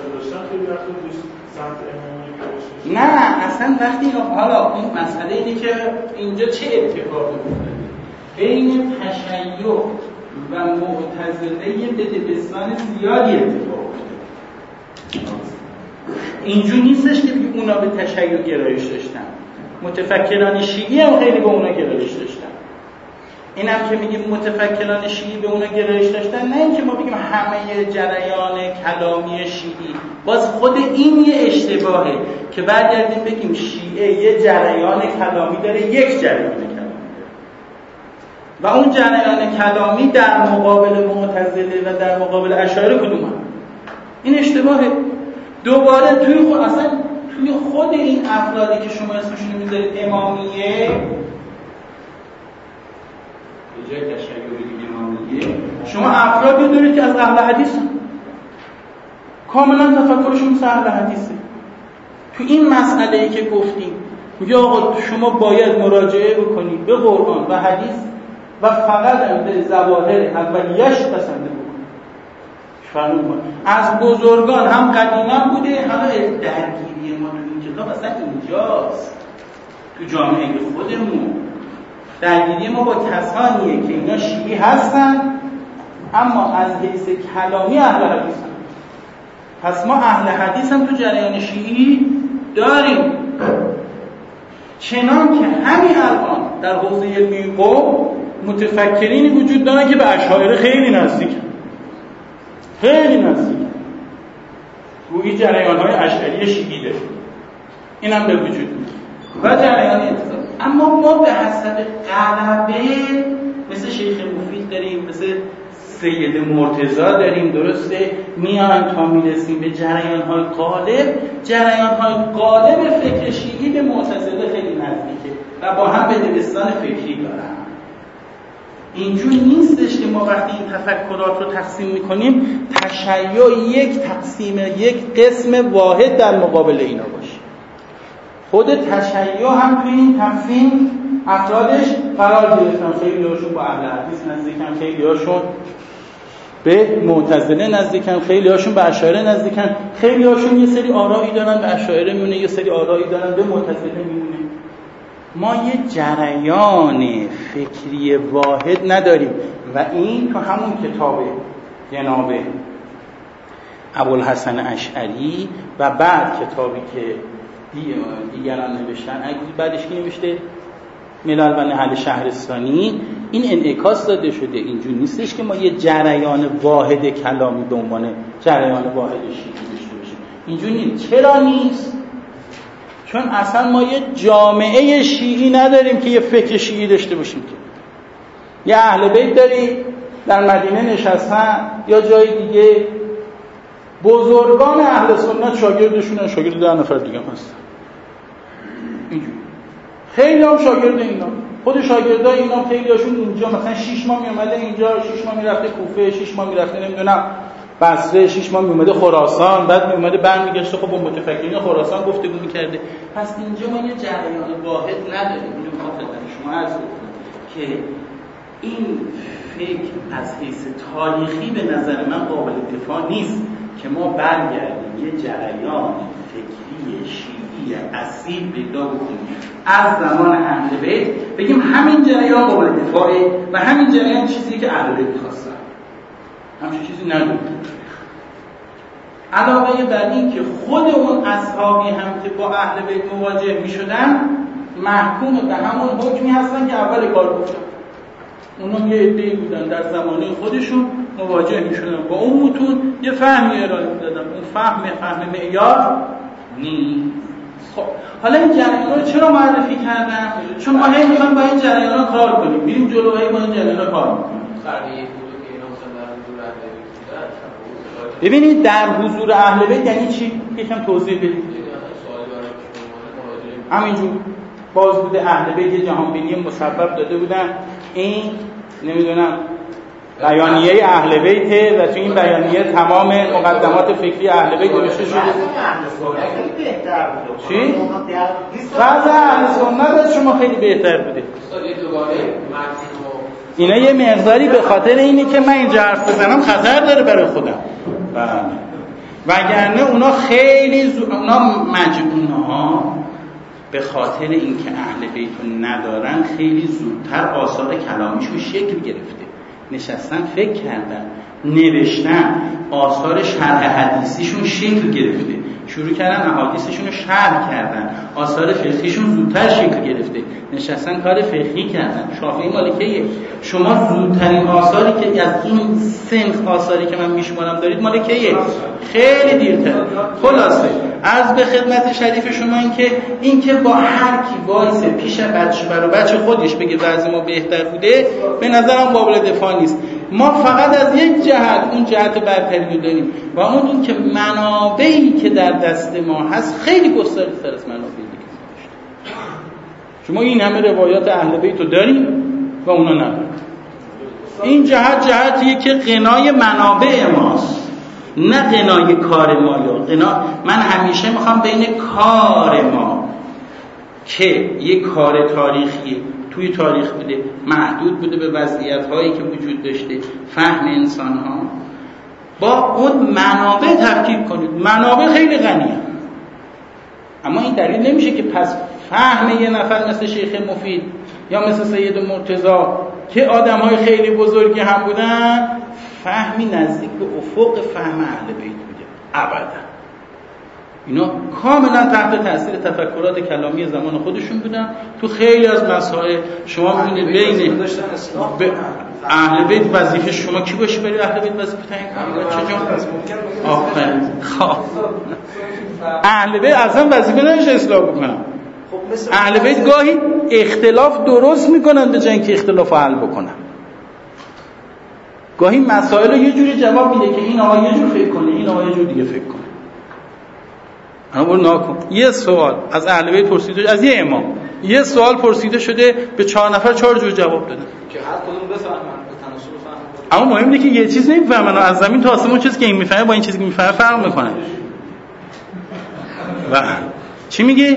نه اصلا وقتی حالا این مسئله اینه که اینجا چه اتفاقی میفته بین تشیع و معتزله یه بدبستان زیادی اتفاق افتاده. اینجوری نیستش که بگیم اونا به تشیع گرایش داشتن، متفکران شیعی هم خیلی به اونا گرایش داشتن. این هم که میگیم متفکران شیعی به اونا گرایش داشتن، نه اینکه ما بگیم همه جریان کلامی شیعی. باز خود این یه اشتباهه که برگردیم بگیم شیعه یه جریان کلامی داره، یک جریان کلامی داره و اون جریان کلامی در مقابل معتزله و در مقابل اشاعره کدومه؟ این اشتباهه. دوباره توی خود اصلا توی خود این افرادی که شما اسمشون میذارید امامیه، به جای تشیع بگید امامیه، شما افرادی دارید که از اهل حدیثن، کاملا تفکرشون مثل اهل حدیثه. تو این مسئله‌ای که گفتیم میگه آقا شما باید مراجعه بکنید به قرآن و حدیث و فقط به ظواهر اولیه‌اش پسند بکنید. فرمون از بزرگان هم قدیما بوده، حالا درگیری ما تو این کتاب اصلا اینجاست، تو جامعه خودمون درگیری ما با کسانیه که اینا شیعی هستن اما از حیث کلامی اهل حدیثن. پس ما اهل حدیث هم تو جریان شیعی داریم، چنان که همین الان در حوزه علمی قوم متفکرینی وجود دارن که به اشاعره خیلی نزدیکن، خیلی نزدیکن، گویی جریان‌های اشعری شیعی داریم، این هم به وجود میاد و جریان انتظار. اما ما به حسب غلبه مثل شیخ مفید داریم، مثل سید مرتضی داریم، درسته؟ میان تا میرسیم به جریان‌های غالب. جریان‌های غالب فکر شیعی به معتزله خیلی نزدیکه و با هم به دبستان فکری دارن. اینجور نیستش که ما وقتی این تفکرات رو تقسیم میکنیم تشیع یک تقسیم، یک قسم واحد در مقابل اینا باشه. خود تشیع هم توی این تقسیم افرادش قرار گرفتن، خیلی هاشون با اهل حدیث نزدیکن، خیلی هاشون به معتزله نزدیکن، خیلی هاشون به اشاعره نزدیکن، خیلی هاشون یه سری آرایی دارن به اشاعره میمونه، یه سری آرایی دارن به معتزله میمونه. ما یه جریان فکری واحد نداریم و این تو همون کتاب جناب ابوالحسن اشعری و بعد کتابی که دیگران نوشتن، اگه بعدش کی نوشته؟ ملل و نهل شهرستانی، این انعکاس داده شده. اینجور نیستش که ما یه جریان واحد کلامی به عنوان جریان واحد شیعی داشته باشیم. اینجور نیست. چرا نیست؟ چون اصلا ما یه جامعه شیعی نداریم که یه فکر شیعی داشته باشیم. که یه اهل بیت داری در مدینه نشستن یا جای دیگه، بزرگان اهل سنت شاگردشون، شاگرد ده نفر دیگه هم هستن. اینجور خیلی هم شاگرد اینا، خود شاگردای اینا خیلی هاشون اینجا مثلا شش ماه می اومده اینجا، شش ماه میرفته کوفه، شش ماه میرفته نمیدونم بصره، شش ماه میومده خراسان، بعد میومده برمیگشته خب با متفکرین خراسان گفتگو میکرده. پس اینجا ما یه جریان واحد نداریم. اینو خاطر شما عرض کنم که این فکر از حیث تاریخی به نظر من قابل دفاع نیست که ما برگردیم یه جریان فکری شیعی اصیل پیدا بکنیم از زمان اهل بیت بگیم همین جریان قابل دفاعه و همین جریان چیزی که اهل بیت می‌خواستن. همچین چیزی نداره. علاوه بر این که خود اون اصحابی هم که با اهل بیت مواجه می‌شدن محکوم به همون حکمی هستن که اول کار گفتن. اونم یه عده‌ای بودن در زمانه خودشون مواجه میشدن با اون متون، یه فهمی ارائه میدادن. اون فهم فهم معیار نیست. خب حالا این جریانا رو چرا معرفی کردم؟ چون ما هی می‌خوایم با این جریانا کار کنیم، میریم جلو، هی با این جریانا کار می‌کنیم. ببینید در حضور اهل بیت یعنی چی؟ یکم توضیح بدید. همینجور باز بوده اهل بیت جهانبینی مسبب داده بودن، این نمیدونم بیانیه اهل بیت و تو این بیانیه تمام مقدمات فکری اهل بیت نوشته شده. چی؟ وضع اهل سنت از شما خیلی بهتر بوده. اینا یه مقداری به خاطر اینه که من اینجا حرف بزنم خطر داره برای خودم. بله. وگرنه اونا خیلی زو... اونا مجموعه ها به خاطر اینکه اهل بیت رو ندارن خیلی زودتر آثار کلامیشون شکل گرفته. نشستن فکر کردن، نوشتن، آثار شرح حدیثیشون شکل گرفته، شروع کردن احادیثشون رو شرح کردن، آثار فقهیشون زودتر شکل گرفته، نشستن کار فقهی کردن. شافعی مالکیه. شما زودترین آثاری که از این سنخ آثاری که من میشمارم دارید مالکیه، خیلی دیرتر. خلاصه عرض به خدمت شریف شما این که این که با هر کی وایسه پیش بچه برای بچه خودش بگه وضع ما بهتر بوده، به نظرم قابل دفاع نیست. ما فقط از یک جهت اون جهت برتری داریم و اون این که منابعی که در دست ما هست خیلی گسترده‌تر از منابعی دیگه داشته. شما این همه روایات اهل بیت رو داریم و اونا نداریم. این جهت جهتیه که غنای منابع ماست، نه غنای کار ما. یا غنا، من همیشه میخوام بین کار ما که یک کار تاریخی توی تاریخ بوده، محدود بوده به وضعیت‌هایی که وجود داشته، فهم انسان‌ها، با اون منابع تفکیک کنید. منابع خیلی غنیه، اما این دلیل نمیشه که پس فهم یه نفر مثل شیخ مفید یا مثل سید مرتضی که آدم‌های خیلی بزرگی هم بودن، فهمی نزدیک به افق فهم اهل بیت بوده. ابدا. اینا کاملا تحت تاثیر تفکرات کلامی زمان خودشون بودن. تو خیلی از مسائل شما می‌بینید بین ب... اهل بیت وظیفه شما کی باشه برای اهل بیت وظیفه تعیین کنید؟ چجوری؟ آفرین. خب اهل بیت اصلا وظیفه نمیشه اصلاح بکنن. اهل بیت گاهی اختلاف درست میکنن به جای اینکه اختلاف رو حل بکنن. گاهی مسائل رو یه جوری جواب میده که این آقا یه جور فکر کنه، این آقا یه جور دیگه فکر کنه. اما ناکن. یه سوال از اهل بیت پرسیده، از یه امام یه سوال پرسیده شده، به چهار نفر چهار جور جواب دادن که هر کدوم بفهمن، به تناسب فهم. اما مهم اینه که یه چیز نمیفهمن، از زمین تا آسمون چیزی که این میفهمه با این چیزی که میفهمه فرق میکنه. و چی میگی؟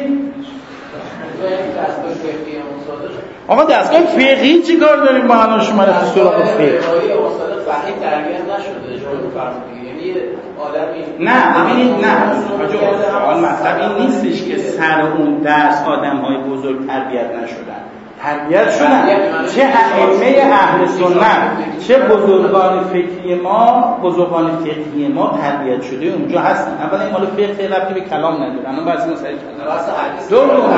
آقا دستگاه فقهی چی کار داریم با الان شما رو تو سراغ فقه؟ فقهی تربیت نشده شما فرمودید، یعنی آدمی نه ببینید نه سوال مطلب این نیستش که سر اون درس آدم‌های بزرگ تربیت نشدن، تربیت شدن. چه ائمه اهل سنت چه بزرگان فقهی ما بزرگان فقهی ما تربیت شده اونجا هستن. اولا این مال فقه ربطی به کلام نداره. الان بحث مسائل کلام دو دو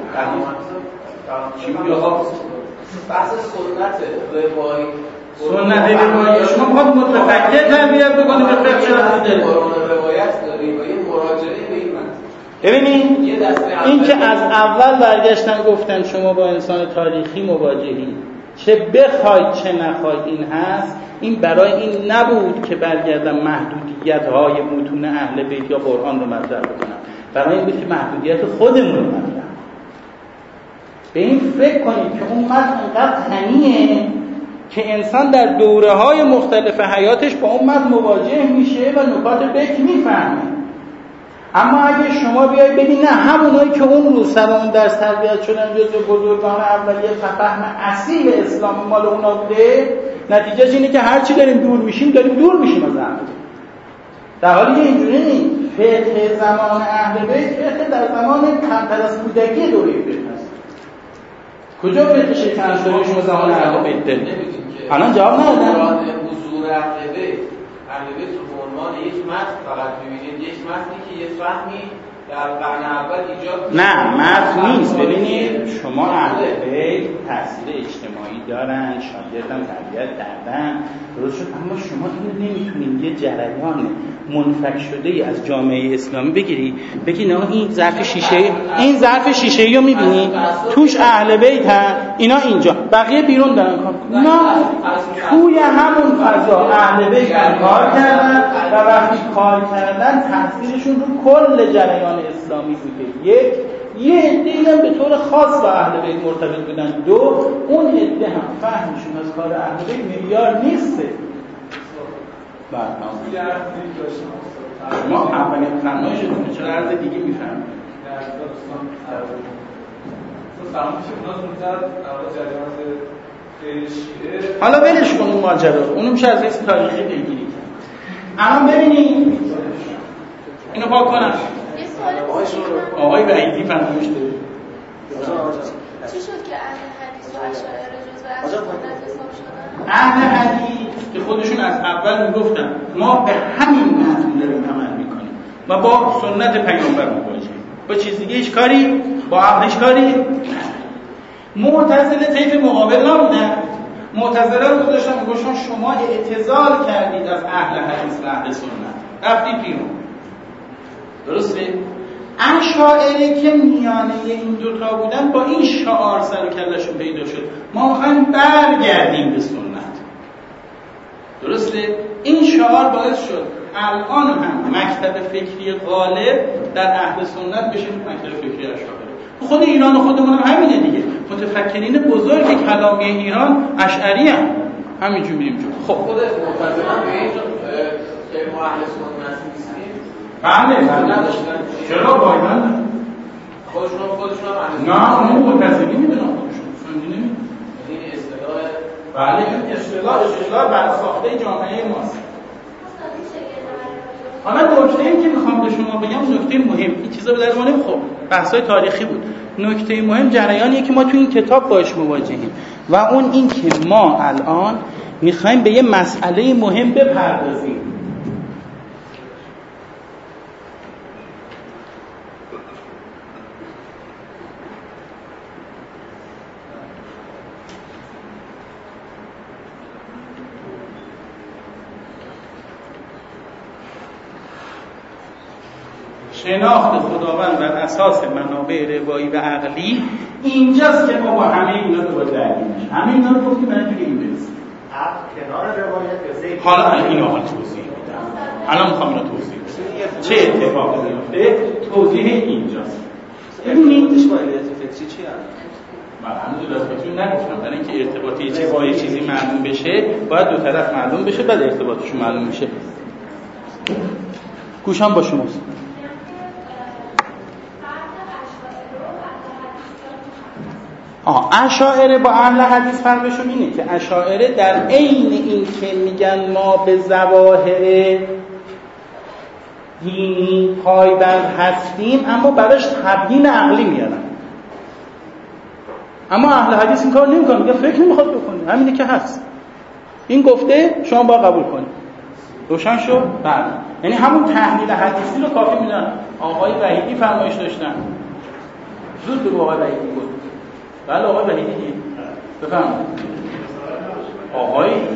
چی میگه آقا بحث سنت روایی سنت روایی شما خود متفکر تربیت بکنید به فقه چرا داره روایت داریم و یه مراجعه به این متن. ببینید این که از اول برگشتن گفتن شما با انسان تاریخی مواجهید، چه بخواید چه نخواید این هست، این برای این نبود که برگردن محدودیت‌های متون اهل بیت یا قرآن رو مطرح بکنن، برای این بود که محدودیت خودمون رو مطرح. به این فکر کنید که اون متن انقدر غنیه که انسان در دوره‌های مختلف حیاتش با اون متن مواجه میشه و نکات بک میفهمه. اما اگه شما بیاید ببینید نه همونایی که اون روز سر اون درس تربیت شدن جزو بزرگان اولیه فهم اصیل اسلام مال اونا بوده، نتیجهش اینه که هرچی داریم دور میشیم داریم دور میشیم از اهل بیت. در حالی که اینجوری نیست. فقه زمان اهل بیت فقه در زمان کمتر از کودکی دوره فقه هست. کجا فقه شیخ انصاری شما زمان اهل بیت دارید؟ الان جواب ندادن. مراد حضور اهل بیت اهل بیت رو به عنوان یک متن فقط می‌بینید، یک متنی که یه فهمی در قرن اول ایجاد نه مرد نیست. ببینید شما اهل بیت تاثیر اجتماعی دارن، شاگرد هم تربیت کردن، درست شد، اما شما اینو نمیتونید یه جریان منفک شده ای از جامعه اسلامی بگیری بگی نه این ظرف شیشه این ظرف شیشه ای رو میبینی توش اهل بیت هست، اینا اینجا بقیه بیرون دارن کار میکنن. نه، توی همون فضا اهل بیت کار کردن و وقتی کار کردن تاثیرشون رو کل جریان اسلامی بوده. یک یه عده هم به طور خاص با اهل بیت مرتبط بودن. دو، اون عده هم فهمشون از کار اهل بیت معیار نیسته. بعد ما اولین قرنای شدیم چرا عرض دیگه میفهمیم حالا ولش کن اون ماجرا، اونو میشه از اسم تاریخی بگیری. الان ببینید اینو پاک کنم. آقای وحیدی فرمایش داره. چی شد که اهل حدیث و اشاعره جزء اهل سنت حساب شدن؟ اهل حدیث که خودشون از اول میگفتن ما به همین متن داریم عمل میکنیم و با سنت پیامبر مواجهیم، با چیز دیگه هیچ کاری، با عقل هیچ کاری. معتزله طیف مقابل نبودن. معتزله رو گذاشتن میگفتن شما اعتزال کردید از اهل حدیث و اهل سنت، رفتید بیرون. درسته؟ اشاعره که میانه این دوتا بودن با این شعار سر و کله‌شون پیدا شد ما میخوایم برگردیم به سنت. درسته؟ این شعار باعث شد الان هم مکتب فکری غالب در اهل سنت بشه مکتب فکری اشاعره. خود ایران و خودمون هم همینه دیگه. متفکرین بزرگ کلامی ایران اشعری هم همینجور میریم جو. خب خود معتزله به اینجا که ما اهل سنت نیستیم. بله بله نداشتن. چرا باید خودشون خودشون هم نه اون معتزلی میدونن خودشون سنی نمیدونن. این اصطلاح بله این اصطلاح اصطلاح بر ساخته جامعه ماست. حالا نکته این که میخوام به شما بگم نکته مهم، این چیزا به درمانه خب بحث‌های تاریخی بود. نکته مهم جریانیه که ما تو این کتاب باش مواجهیم و اون این که ما الان میخوایم به یه مسئله مهم بپردازیم. شناخت خداوند بر اساس منابع روایی و عقلی اینجاست که ما با همه اینا رو باید درگیر بشیم. همه اینا رو گفتیم من دیگه این برسیم. کنار روایت یا حالا اینو حال توضیح میدم. الان میخوام اینو توضیح بدم. چه اتفاقی میفته؟ توضیح اینجاست. ببینید اشکالیت فکری چی هست؟ من هنوز از بهتون نگفتم. برای اینکه ارتباط یه چیزی با یه چیزی معلوم بشه، باید دو طرف معلوم بشه بعد ارتباطشون معلوم میشه. گوشم با شماست. آه اشاعره با اهل حدیث فرقشون اینه که اشاعره در عین این که میگن ما به ظواهر دینی پایبند هستیم اما براش تبیین عقلی میارن. اما اهل حدیث این کار نمیکنه، میگه فکر نمیخواد بکنه، همینه که هست. این گفته شما باید قبول کنید. روشن شد؟ بله. یعنی همون تحلیل حدیثی رو کافی میدونن. آقای وحیدی فرمایش داشتن. زود به آقای وحیدی بود. بله آقای وحیدی بفرمایید. آقای شرط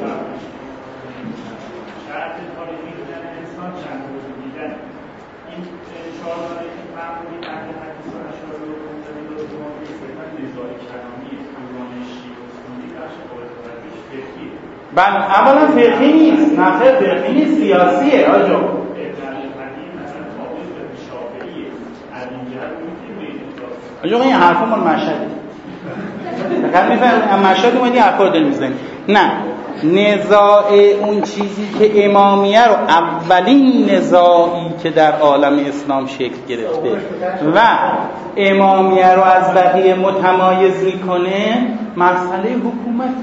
تاریخی بودن انسان چند روز دیدن این چهار داره که معمولی اهل حدیث و اشاعره رو منتقل به جمهوری صفت نزاعی کلامی دوران شیعه و سنی بخش قابل توجهش فقهیه. بله اولا فقهی نیست، نه فقهی نیست، سیاسیه آجا. آجا این حرفا مال مشهده. فقط میفهمید اما مشهد اومدی حرفا رو دل میزنی. نه نزاع اون چیزی که امامیه رو اولین نزاعی که در عالم اسلام شکل گرفته و امامیه رو از بقیه متمایز میکنه مسئله حکومت،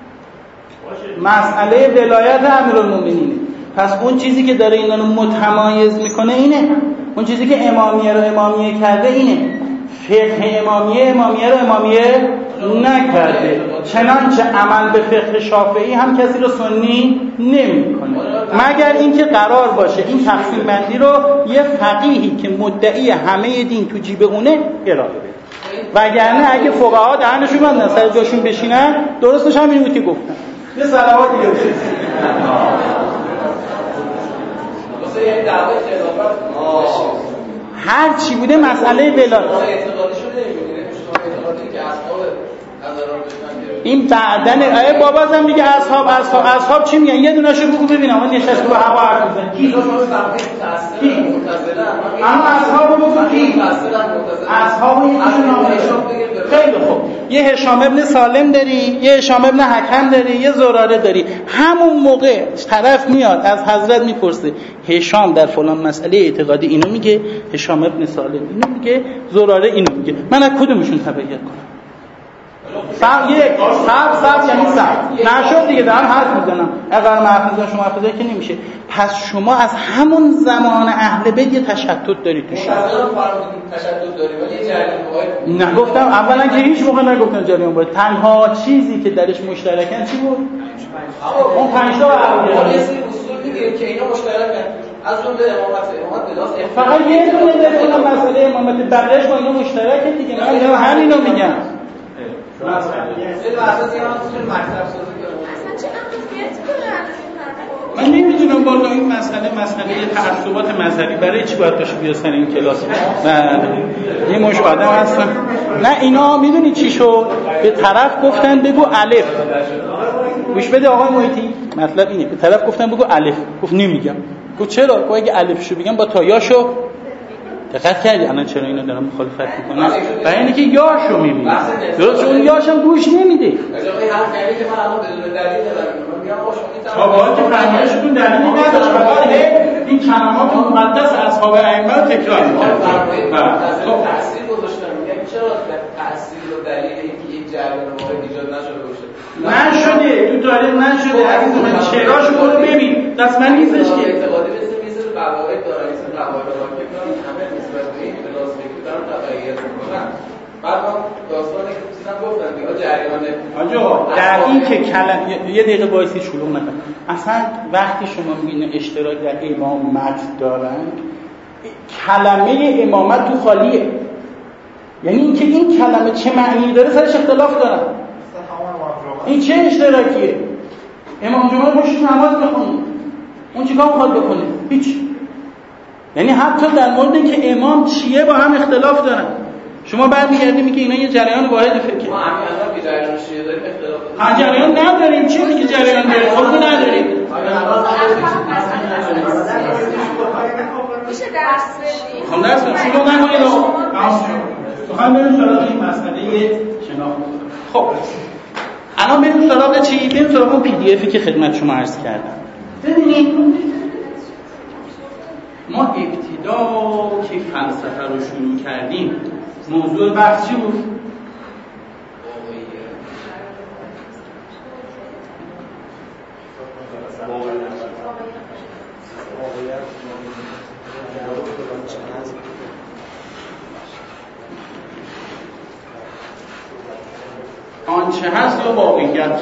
مسئله ولایت امیرالمومنینه. پس اون چیزی که داره اینا رو متمایز میکنه اینه، اون چیزی که امامیه رو امامیه کرده اینه. فقه امامیه امامیه رو امامیه نکرده. چنانچه عمل به فقه شافعی هم کسی رو سنی نمی‌کنه مگر اینکه قرار باشه این تقسیم بندی رو یه فقیهی که مدعی همه دین تو جیب اونه ارائه بده. وگرنه اگه فقها دهنشون بندن سر جاشون بشینن درستش هم این بود که گفتن. یه صلوات دیگه بشه. واسه یه دعوای خلافت هر چی بوده مسئله ولایت. اعتقادی شده نمی‌بینید؟ شما اعتقادی که اصحاب نظران داشتن این بعدن آیه بابازم میگه اصحاب اصحاب اصحاب چی میگن؟ یه دونهشو بگو ببینم. اون نشسته رو هوا حرف میزنه. کی؟ کی؟ اما اصحابو بگو کی؟ اصحابو یکیشون نامه خیلی خوب. یه هشام ابن سالم داری، یه هشام ابن حکم داری، یه زراره داری. همون موقع طرف میاد از حضرت میپرسه هشام در فلان مسئله اعتقادی اینو میگه، هشام ابن سالم اینو میگه، زراره اینو میگه. من از کدومشون تبعیت کنم؟ سب یک سب سب یعنی سب نشد دیگه دارم حرف میزنم. اگر من حرف میزنم شما حرف بزنید که نمیشه. پس شما از همون زمان اهل بیت یه تشتت دارید توش. مثلا فرمودید تشدد داری ولی یه جریان باید نه گفتم اولا که هیچ موقع نگفتم جریان باید. تنها چیزی که درش مشترکن چی بود؟ اون پنج تا اول یه سری اصول میگه که اینا مشترکن. از جمله امامت امامت بلاس فقط یه دونه در اون مسئله امامت بقیه‌اش با اینا مشترکه دیگه. من همینو میگم. مثلا اساس اینا اصول مکتب سازی اصلا چه اهمیتی داره؟ من نمیدونم والا این مسئله مسئله تعصبات مذهبی برای چی باید باشه بیاستن این کلاس. نه یه مش آدم هستن. نه اینا میدونی چی شد؟ به طرف گفتن بگو الف. گوش بده آقای محیطی، مطلب اینه. به طرف گفتن بگو الف. گفت نمیگم. گفت چرا؟ گفت اگه الفشو بگم با تایاشو دقت کردی الان چرا اینو دارم مخالفت میکنم؟ برای اینکه یاشو میبینه. درست اون یاش هم گوش نمیده. اجازه حرف کردی که من الان بدون دلیل دارم میگم. میگم آقا شما بابا که فرمایشتون دلیلی نداشت. فقط این کلمات مقدس اصحاب ائمه رو تکرار می‌کنه. تأثیر گذاشتن. میگم چرا تأثیر و دلیل اینکه یک جریان واحد ایجاد نشده باشه؟ نشده. تو تاریخ نشده. عزیز من چراشو برو ببین. دست من نیستش که اعتقادی مثل مثل قواعد دارن، مثل قواعد حاکم دارن، همه نسبت به این کلاس فکری دارن تغییر می‌کنن. بعد ما داستانی که چیزا گفتن دیگه جریان آجا در این که کلمه یه دقیقه وایسی شلوغ نکن. اصلا وقتی شما میگین اشتراک در امامت دارن، کلمه امامت تو خالیه. یعنی اینکه این کلمه چه معنی داره سرش اختلاف دارن. این چه اشتراکیه؟ امام جمعه رو پشت نماز بخونه. اون چیکار می‌خواد بکنه؟ هیچ. یعنی حتی در مورد اینکه امام چیه با هم اختلاف دارن. شما برمیگردیم میگه اینا یه جریان واحد فکره. ما همین الان که جریان شیعه داریم اختلاف داریم. ها جریان نداریم. چی میگه جریان داریم؟ خب نداریم. میشه درس بدیم. خب درس بدیم. شروع نکنید. تمام شد. میخوام بریم سراغ این مسئله شناخت. خب الان بریم سراغ چی؟ بریم سراغ اون پی دی افی که خدمت شما عرض کردم. ببینید ما ابتدا که فلسفه رو شروع کردیم موضوع بحث چی بود؟ آنچه هست یا واقعیت.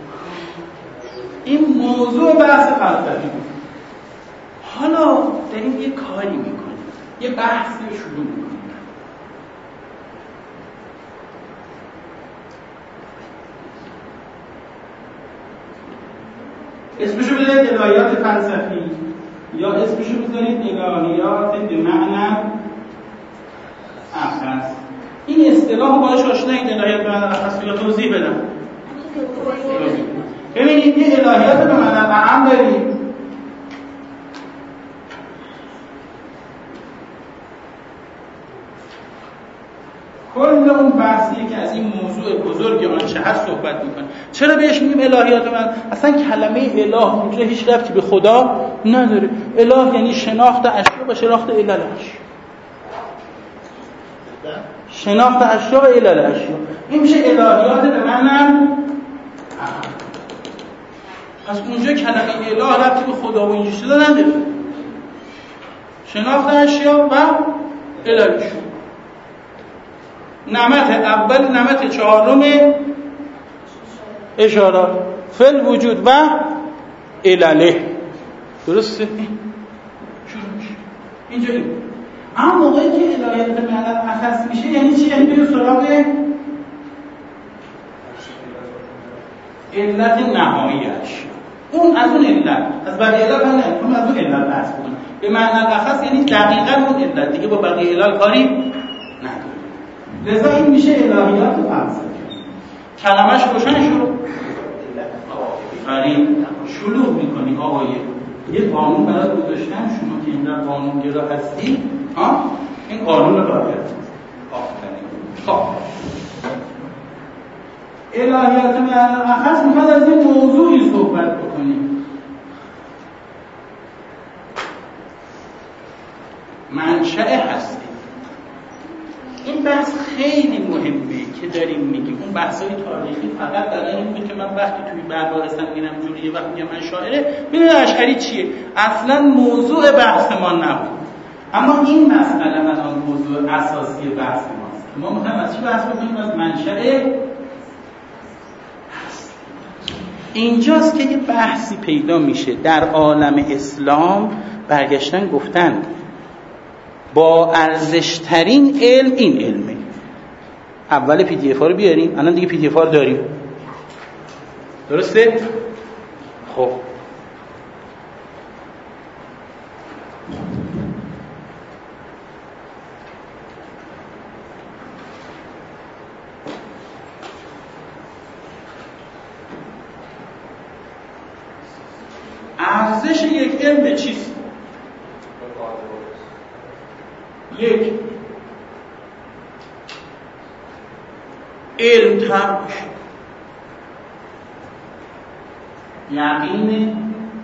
این موضوع بحث فلسفی بود. حالا داریم یه کاری میکنیم، یه بحثی رو شروع میکنیم. اسمشو بذارید الهیات فلسفی یا اسمشو بذارید الهیات به معنی اخص. این اصطلاح باهاش آشنایید؟ الهیات به معنی اخص یا توضیح بدم؟ ببینید یه الهیات به معنی اعم داریم. کل اون بحثیه که از این موضوع بزرگ آنچه هست صحبت میکنه. چرا بهش میگیم الهیات من؟ اصلا کلمه اله اونجا هیچ ربطی به خدا نداره. اله یعنی شناخت اشیا و شناخت علل اشیا. شناخت اشیا و علل اشیا. این میشه الهیات به منم. پس اونجا کلمه اله ربطی به خدا و این چیزا نداره. شناخت اشیا و علل اشیا. نمط اول نمط چهارم اشارات فل وجود و علله. درسته؟ اینجا این اما موقعی که الهیات معنی اخص میشه یعنی چی؟ یعنی بریم سراغ علت نهاییش. اون از اون علت از بقیه علت هم نه، اون از اون علت بحث کنم. به معنی اخص یعنی دقیقاً اون علت، دیگه با بقیه علت کاری نداره. لذا این میشه الهیات فلسفه. کلمش روشن شروع آفرین شلوغ میکنی آقای یه قانون برای گذاشتن، شما که اینجا قانون گرا هستی ها این قانون رو رعایت کنید. آفرین. خب الهیات معنی اخص میخواد از این موضوعی صحبت بکنیم. منشأ هستی. این بحث خیلی مهمه که داریم میگیم. اون بحثای تاریخی فقط برای این بود که من وقتی توی بهارستان میرم جوریه، وقتی میگم من شاعره ببینید اشعری چیه، اصلا موضوع بحث ما نبود. اما این مسئله الان موضوع اساسی بحث ماست. ما میخوایم از چی بحث بکنیم؟ از منشأ. اینجاست که یه بحثی پیدا میشه در عالم اسلام. برگشتن گفتن با ارزشترین علم این علمه. اول پی دی اف ها رو بیاریم، الان دیگه پی دی اف ها رو داریم. درسته؟ خب ارزش یک علم چیست؟ یک علم تر باشه، یقین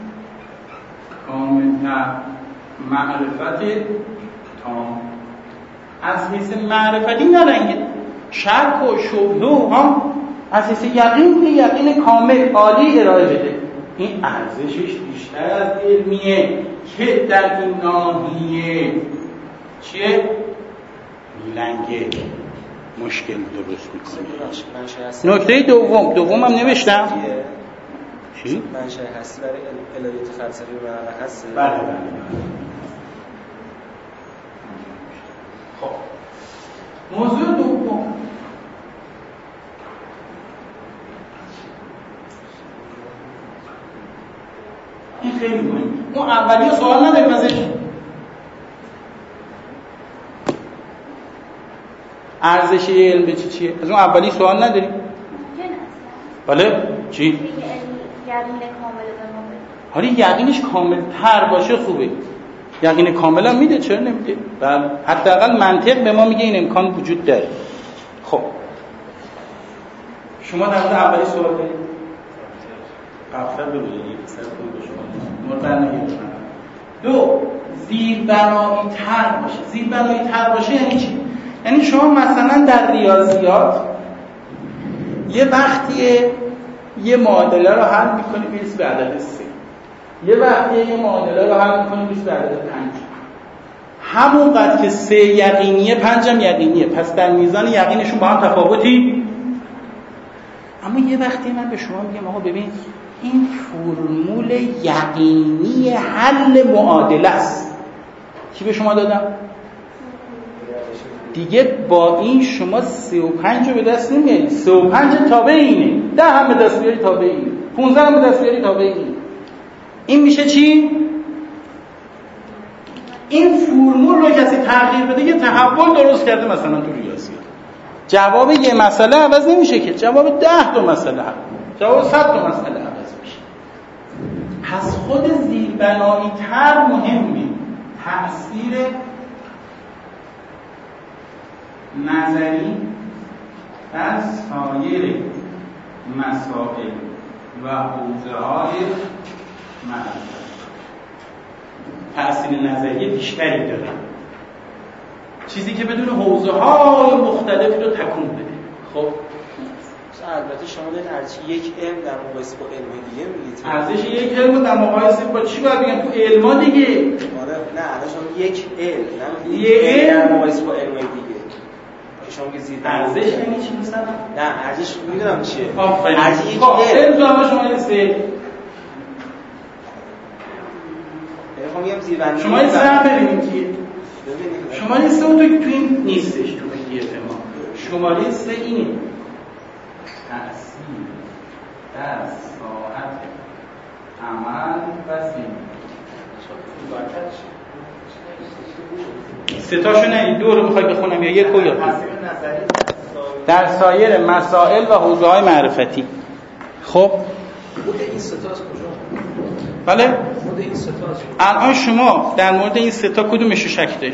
کاملتر، معرفت تام. از حیث معرفتی نرنگه، شک و شبهه و هم از حیث یقین به یقین کامل عالی ارائه بده. این ارزشش بیشتر از علمیه که در این ناحیه چیه؟ میلنگه، مشکل درست میکنه. نکته دوم دوم هم نوشتم چی؟ منشأ هستی برای الهیات فلسفی و معنی هست. بله بله. خب موضوع دوم این خیلی مهمه. اون اولی سوال نداریم ازش. ارزش علم به چی چیه؟ از اون اولی سوال نداریم؟ بله؟ چی؟ یقین کامل به حالا یقینش کامل تر باشه خوبه. یقین کامل هم میده، چرا نمیده؟ بله. حداقل منطق به ما میگه این امکان وجود داره. خب شما در مورد اولی سوال دارید؟ قفل ببینید سر خود به شما مورد نگیرید. دو زیربنایی تر باشه. زیربنایی تر باشه یعنی چی؟ یعنی شما مثلا در ریاضیات یه وقتی یه معادله رو حل میکنی میرسی به عدد سه، یه وقتی یه معادله رو حل میکنی میرسی به عدد پنج. همونقدر که سه یقینیه پنجم یقینیه، پس در میزان یقینشون با هم تفاوتی. اما یه وقتی من به شما میگم آقا ببین این فرمول یقینی حل معادله است، چی به شما دادم؟ دیگه با این شما سی و پنج رو به دست نمیارید. سی و پنج تابع اینه، ده هم به دست بیاری تابع اینه، پونزده هم به دست بیاری تابع اینه. این میشه چی؟ این فرمول رو کسی تغییر بده یه تحول درست کرده مثلا تو ریاضیات. جواب یه مسئله عوض نمیشه که، جواب ده تا مسئله هم. جواب صد تا مسئله عوض میشه. پس خود زیربنایی تر مهمه. تأثیر نظری در سایر مسائل و حوزه‌های معرفت تأثیر نظری بیشتری داره، چیزی که بدون حوزه‌های مختلفی رو تکون بده. خب البته شما دارید ارزش یک علم در مقایسه با علم دیگه میگید. ارزش یک علم در مقایسه با چی باید بگم؟ تو علما دیگه. آره نه الان شما یک علم، نه یک علم در مقایسه با علم دیگه. شما که زیر ارزش یعنی چی مثلا؟ نه ارزش میدونم چیه. آفرین. ارزش یکی خب غیر. الزام شما سه. میخوام بگم زیربندی. شما سه هم ببینید که شماره سه تو تو این نیستش تو پی دی اف ما. شماره سه اینه. تأثیر در ساعت عمل و زندگی. ستاشو نه دو رو میخوای بخونم یا یک رو یاد در سایر مسائل و حوزه‌های معرفتی. خب خود این ستاست کجا؟ بله خود این ستاست الان شما در مورد این ستا کدومشو شک داری؟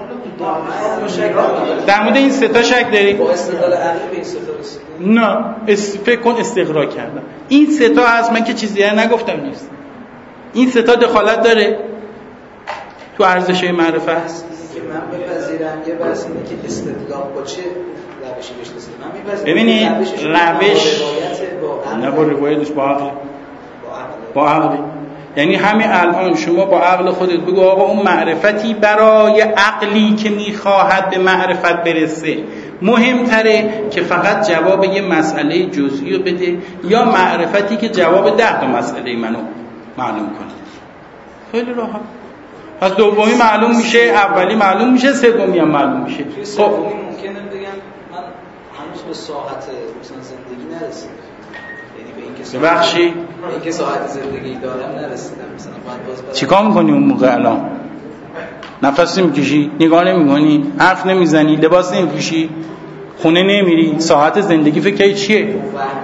در مورد این ستا شک داری؟ با استدلال عقلی به این ستا رسیدی؟ نه اس... فکر کن استقرا کردم این ستا از من که چیزی نگفتم نیست. این ستا دخالت داره تو ارزش معرفت هست که من بپذیرم یه بحث اینه که استدلال با چه روشی بهش رسیدم. من میپذیرم ببینید روش نه با روایتش با عقل با عقل یعنی همین الان شما با عقل خودت بگو آقا اون معرفتی برای عقلی که میخواهد به معرفت برسه مهمتره که فقط جواب یه مسئله جزئی رو بده یا معرفتی که جواب ده تا مسئله منو معلوم کنه. خیلی راحت. پس دومی معلوم میشه، اولی معلوم میشه، سومی هم معلوم میشه. خب ممکنه بگم من هنوز به ساعت مثلا زندگی نرسیدم. یعنی به اینکه ساعت بخشی به اینکه ساعت زندگی دارم نرسیدم. مثلا بعد باز برم چیکار میکنی اون موقع الان؟ نفس نمیکشی، نگاه نمیکنی، حرف نمیزنی، لباس نمیپوشی، خونه نمیری، ساعت زندگی فکر چیه؟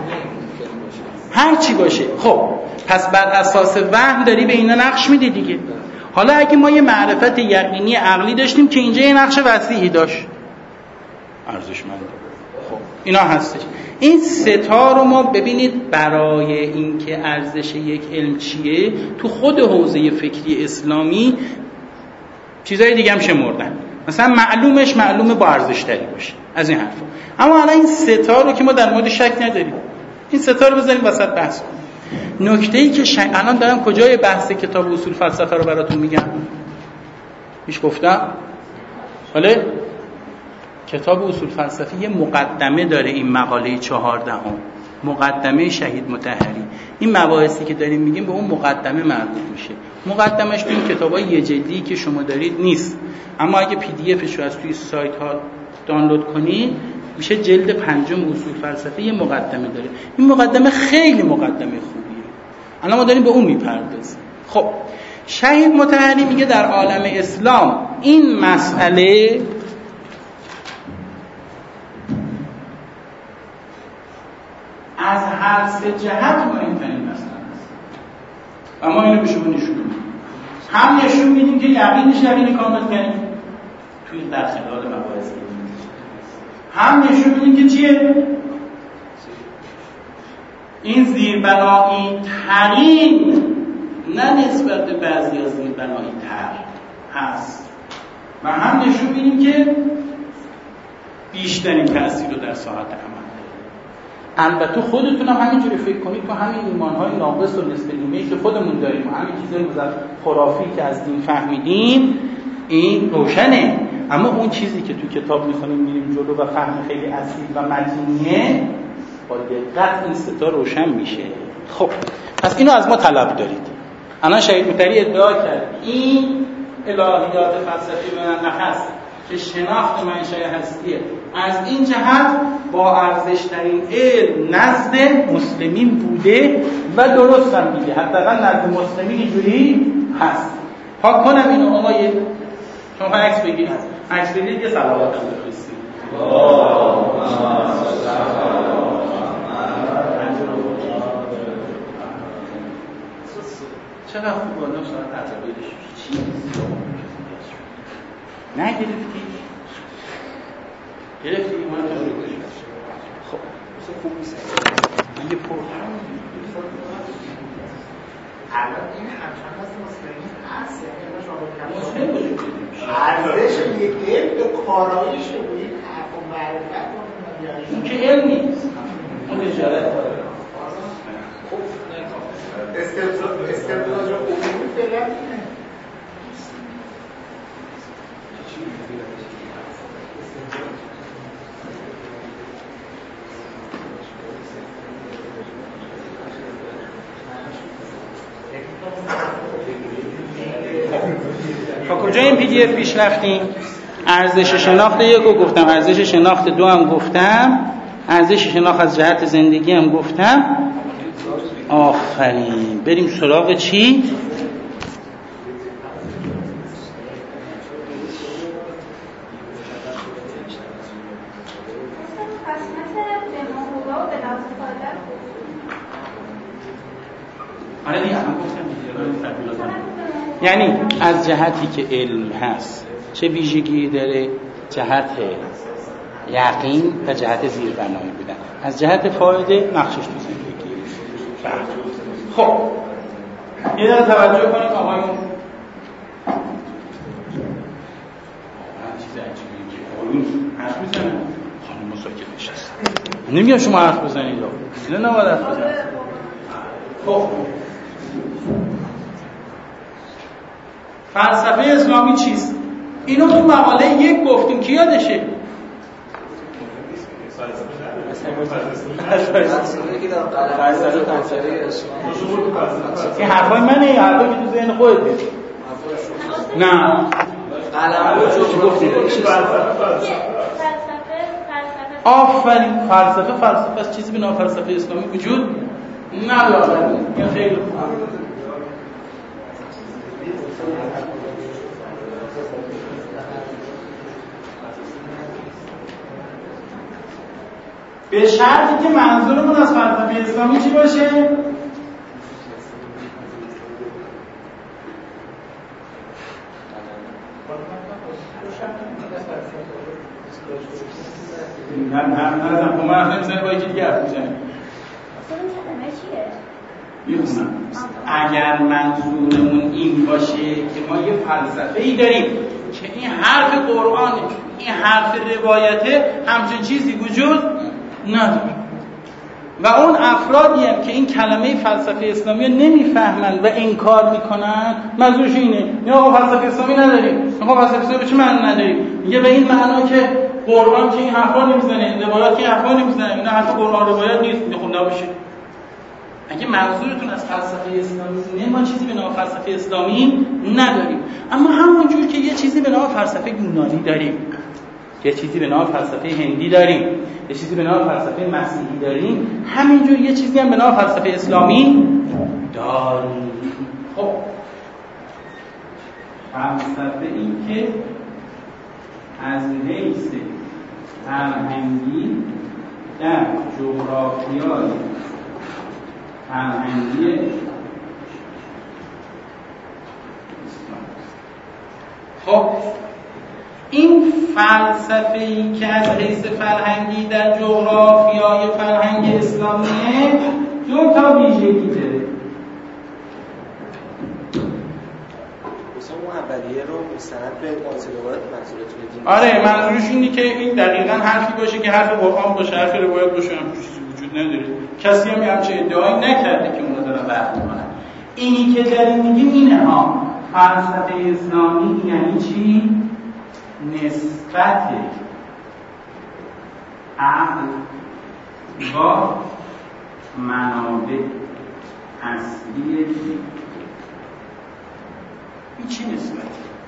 هر چی باشه. خب پس بر اساس وهم داری به اینا نقش میدی دیگه. حالا اگه ما یه معرفت یقینی عقلی داشتیم که اینجا یه نقش وسیعی داشت ارزشمنده. خب اینا هستش. این ستا رو ما ببینید برای اینکه ارزش یک علم چیه تو خود حوزه فکری اسلامی چیزای دیگه هم شمردن. مثلا معلومش معلومه با ارزش تری باشه از این حرفا. اما الان این ستا رو که ما در مورد شک نداریم. این ستا رو بذاریم وسط بحث کنیم. نکته‌ای که شک... الان دارم کجای بحث کتاب اصول فلسفه رو براتون میگم. پیش گفتم حالا کتاب اصول فلسفه یه مقدمه داره. این مقاله چهاردهم مقدمه شهید مطهری. این مباحثی که داریم میگیم به اون مقدمه مربوط میشه. مقدمش تو این کتابای یه جلدی که شما دارید نیست، اما اگه پی دی افش رو از توی سایت ها دانلود کنید میشه جلد پنجم اصول فلسفه. یه مقدمه داره. این مقدمه خیلی مقدمه خوبیه. الان ما داریم به اون میپردازیم. خب شهید مطهری میگه در عالم اسلام این مسئله از هر سه جهت مهمترین مسئله است و ما اینو به شما نشون میدیم. هم نشون میدیم که یقینش یقین کامل کنیم توی در خلال مباحث، هم نشون میدیم که چیه این زیربنایی ترین نه نسبت به بعضی از زیربنایی تر هست و هم نشون میدیم که بیشترین تأثیر رو در ساعت عمل. البته خودتون هم همینجوری فکر کنید که همین ایمان‌های ناقص و نسبت نیمه‌ای که خودمون داریم و همین چیزای خرافی که از دین فهمیدیم این روشنه، اما اون چیزی که تو کتاب می‌خونیم میریم جلو و فهم خیلی اصیل و متینیه با دقت این ستا روشن میشه. خب پس اینو از ما طلب دارید. الان شهید مطهری ادعا کرد این الهیات فلسفی به من هست که شناخت منشأ هستیه، از این جهت با ارزش‌ترین علم نزد مسلمین بوده و درست هم میگه، حداقل نزد مسلمین اینجوری هست. پاک کنم اینو آقای شما عکس بگیرید، عکس بگیرید یه صلوات هم بفرستید. چقدر خوب آدم ساعت عجبه داشت. چی؟ نگرفتی؟ گرفتی؟ من تو رو گرفتی. خب مثل خوب نیست. من یه پرتر الان این همچنان هست مسلمین هست، یعنی مسلم وجود دیدیم ارزش یک علم به کارایش و یک حق و معرفت این که علم نیست، اون اجارت خوب استمراج عمومی فعلا اینه. تا کجا این پی دی اف پیش رفتیم؟ ارزش شناخت یک رو گفتم، ارزش شناخت دو هم گفتم، ارزش شناخت از جهت زندگی هم گفتم. آفرین. بریم سراغ چی؟ یعنی از جهتی که علم هست چه ویژگی داره؟ جهت یقین و جهت زیربنایی بودن. از جهت فایده نقشش تو زندگی. خب یه در توجه کنید آقایون، چیز عجیبی که آقایون حرف میزنن، خانم مساکت نشستن، نمیگم شما حرف بزنید، نه نباید حرف بزنید. خب فلسفه اسلامی چیست؟ اینو تو مقاله یک گفتیم، کی یادشه؟ این حرفای منه، این حرفای که تو ذهن خودته. نه آفرین. فلسفه فلسفه است، چیزی به نام فلسفه اسلامی وجود نداره. این خیلی خوب. به شرطی که منظورمون از فلسفه اسلامی چی باشه؟ من هم نرزم با من هم نمیزنی با یکی دیگه حرف میزنی میخونم. اگر منظورمون این باشه که ما یه فلسفه ای داریم که این حرف قرآنه، این حرف روایته، همچون چیزی وجود نداره و اون افرادی هم که این کلمه فلسفه اسلامی رو نمیفهمن و انکار میکنن، منظورش اینه نه آقا فلسفه اسلامی نداریم. آقا فلسفه اسلامی چه معنی نداریم؟ میگه به این معنا که قرآن که این حرفا نمیزنه، روایات که این حرفا نمیزنه، اینا حرف قرآن روایت نیست، میخونده باشه. اگه منظورتون از فلسفه اسلامی نه، ما چیزی به نام فلسفه اسلامی نداریم، اما همونجور که یه چیزی به نام فلسفه یونانی داریم، یه چیزی به نام فلسفه هندی داریم، یه چیزی به نام فلسفه مسیحی داریم، همینجور یه چیزی هم به نام فلسفه اسلامی داریم. خب فلسفه این که از حیث فرهنگی در جغرافیای فرهنگی خب این فلسفه‌ای که از حیث فرهنگی در جغرافیای فرهنگ اسلامیه دو تا ویژگی داره. اولیه رو مستند به معاصرات منظورتون دین؟ آره منظورش اینه که این دقیقاً حرفی باشه که حرف قرآن باشه، حرف روایت باشه، هم چیزی وجود نداره. کسی هم همچین ادعایی نکرده که اونا دارن بحث می‌کنن. اینی که داریم میگیم اینه ها، فلسفه اسلامی یعنی چی؟ نسبت عقل با منابع اصلی دین. این چی نسبت؟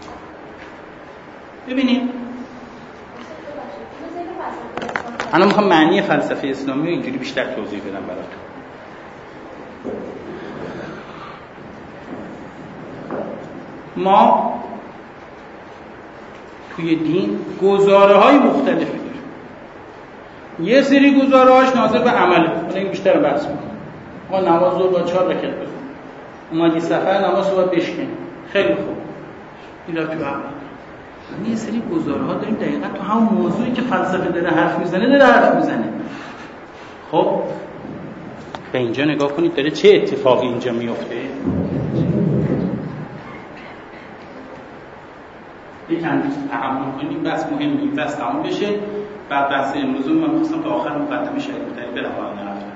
ببینید انا میخوام معنی فلسفه اسلامی رو اینجوری بیشتر توضیح بدم براتون. ما توی دین گزاره های مختلفی داریم. یه سری گزاره هاش ناظر به عمله، من این بیشتر بحث میکنم. ما نماز رو با چهار رکعت بخونیم، اومدی سفر نماز رو باید بشکنیم، خیلی خوب، این را تو عمل. یه سری گزاره ها داریم دقیقا تو همون موضوعی که فلسفه داره حرف میزنه داره حرف میزنه. خب به اینجا نگاه کنید داره چه اتفاقی اینجا میفته. یکم تحمل کنیم، بس مهمه این بس تمام بشه. بعد بحث امروز رو من می‌خواستم تا آخر مقدمه شریفتری برم و نرفتم.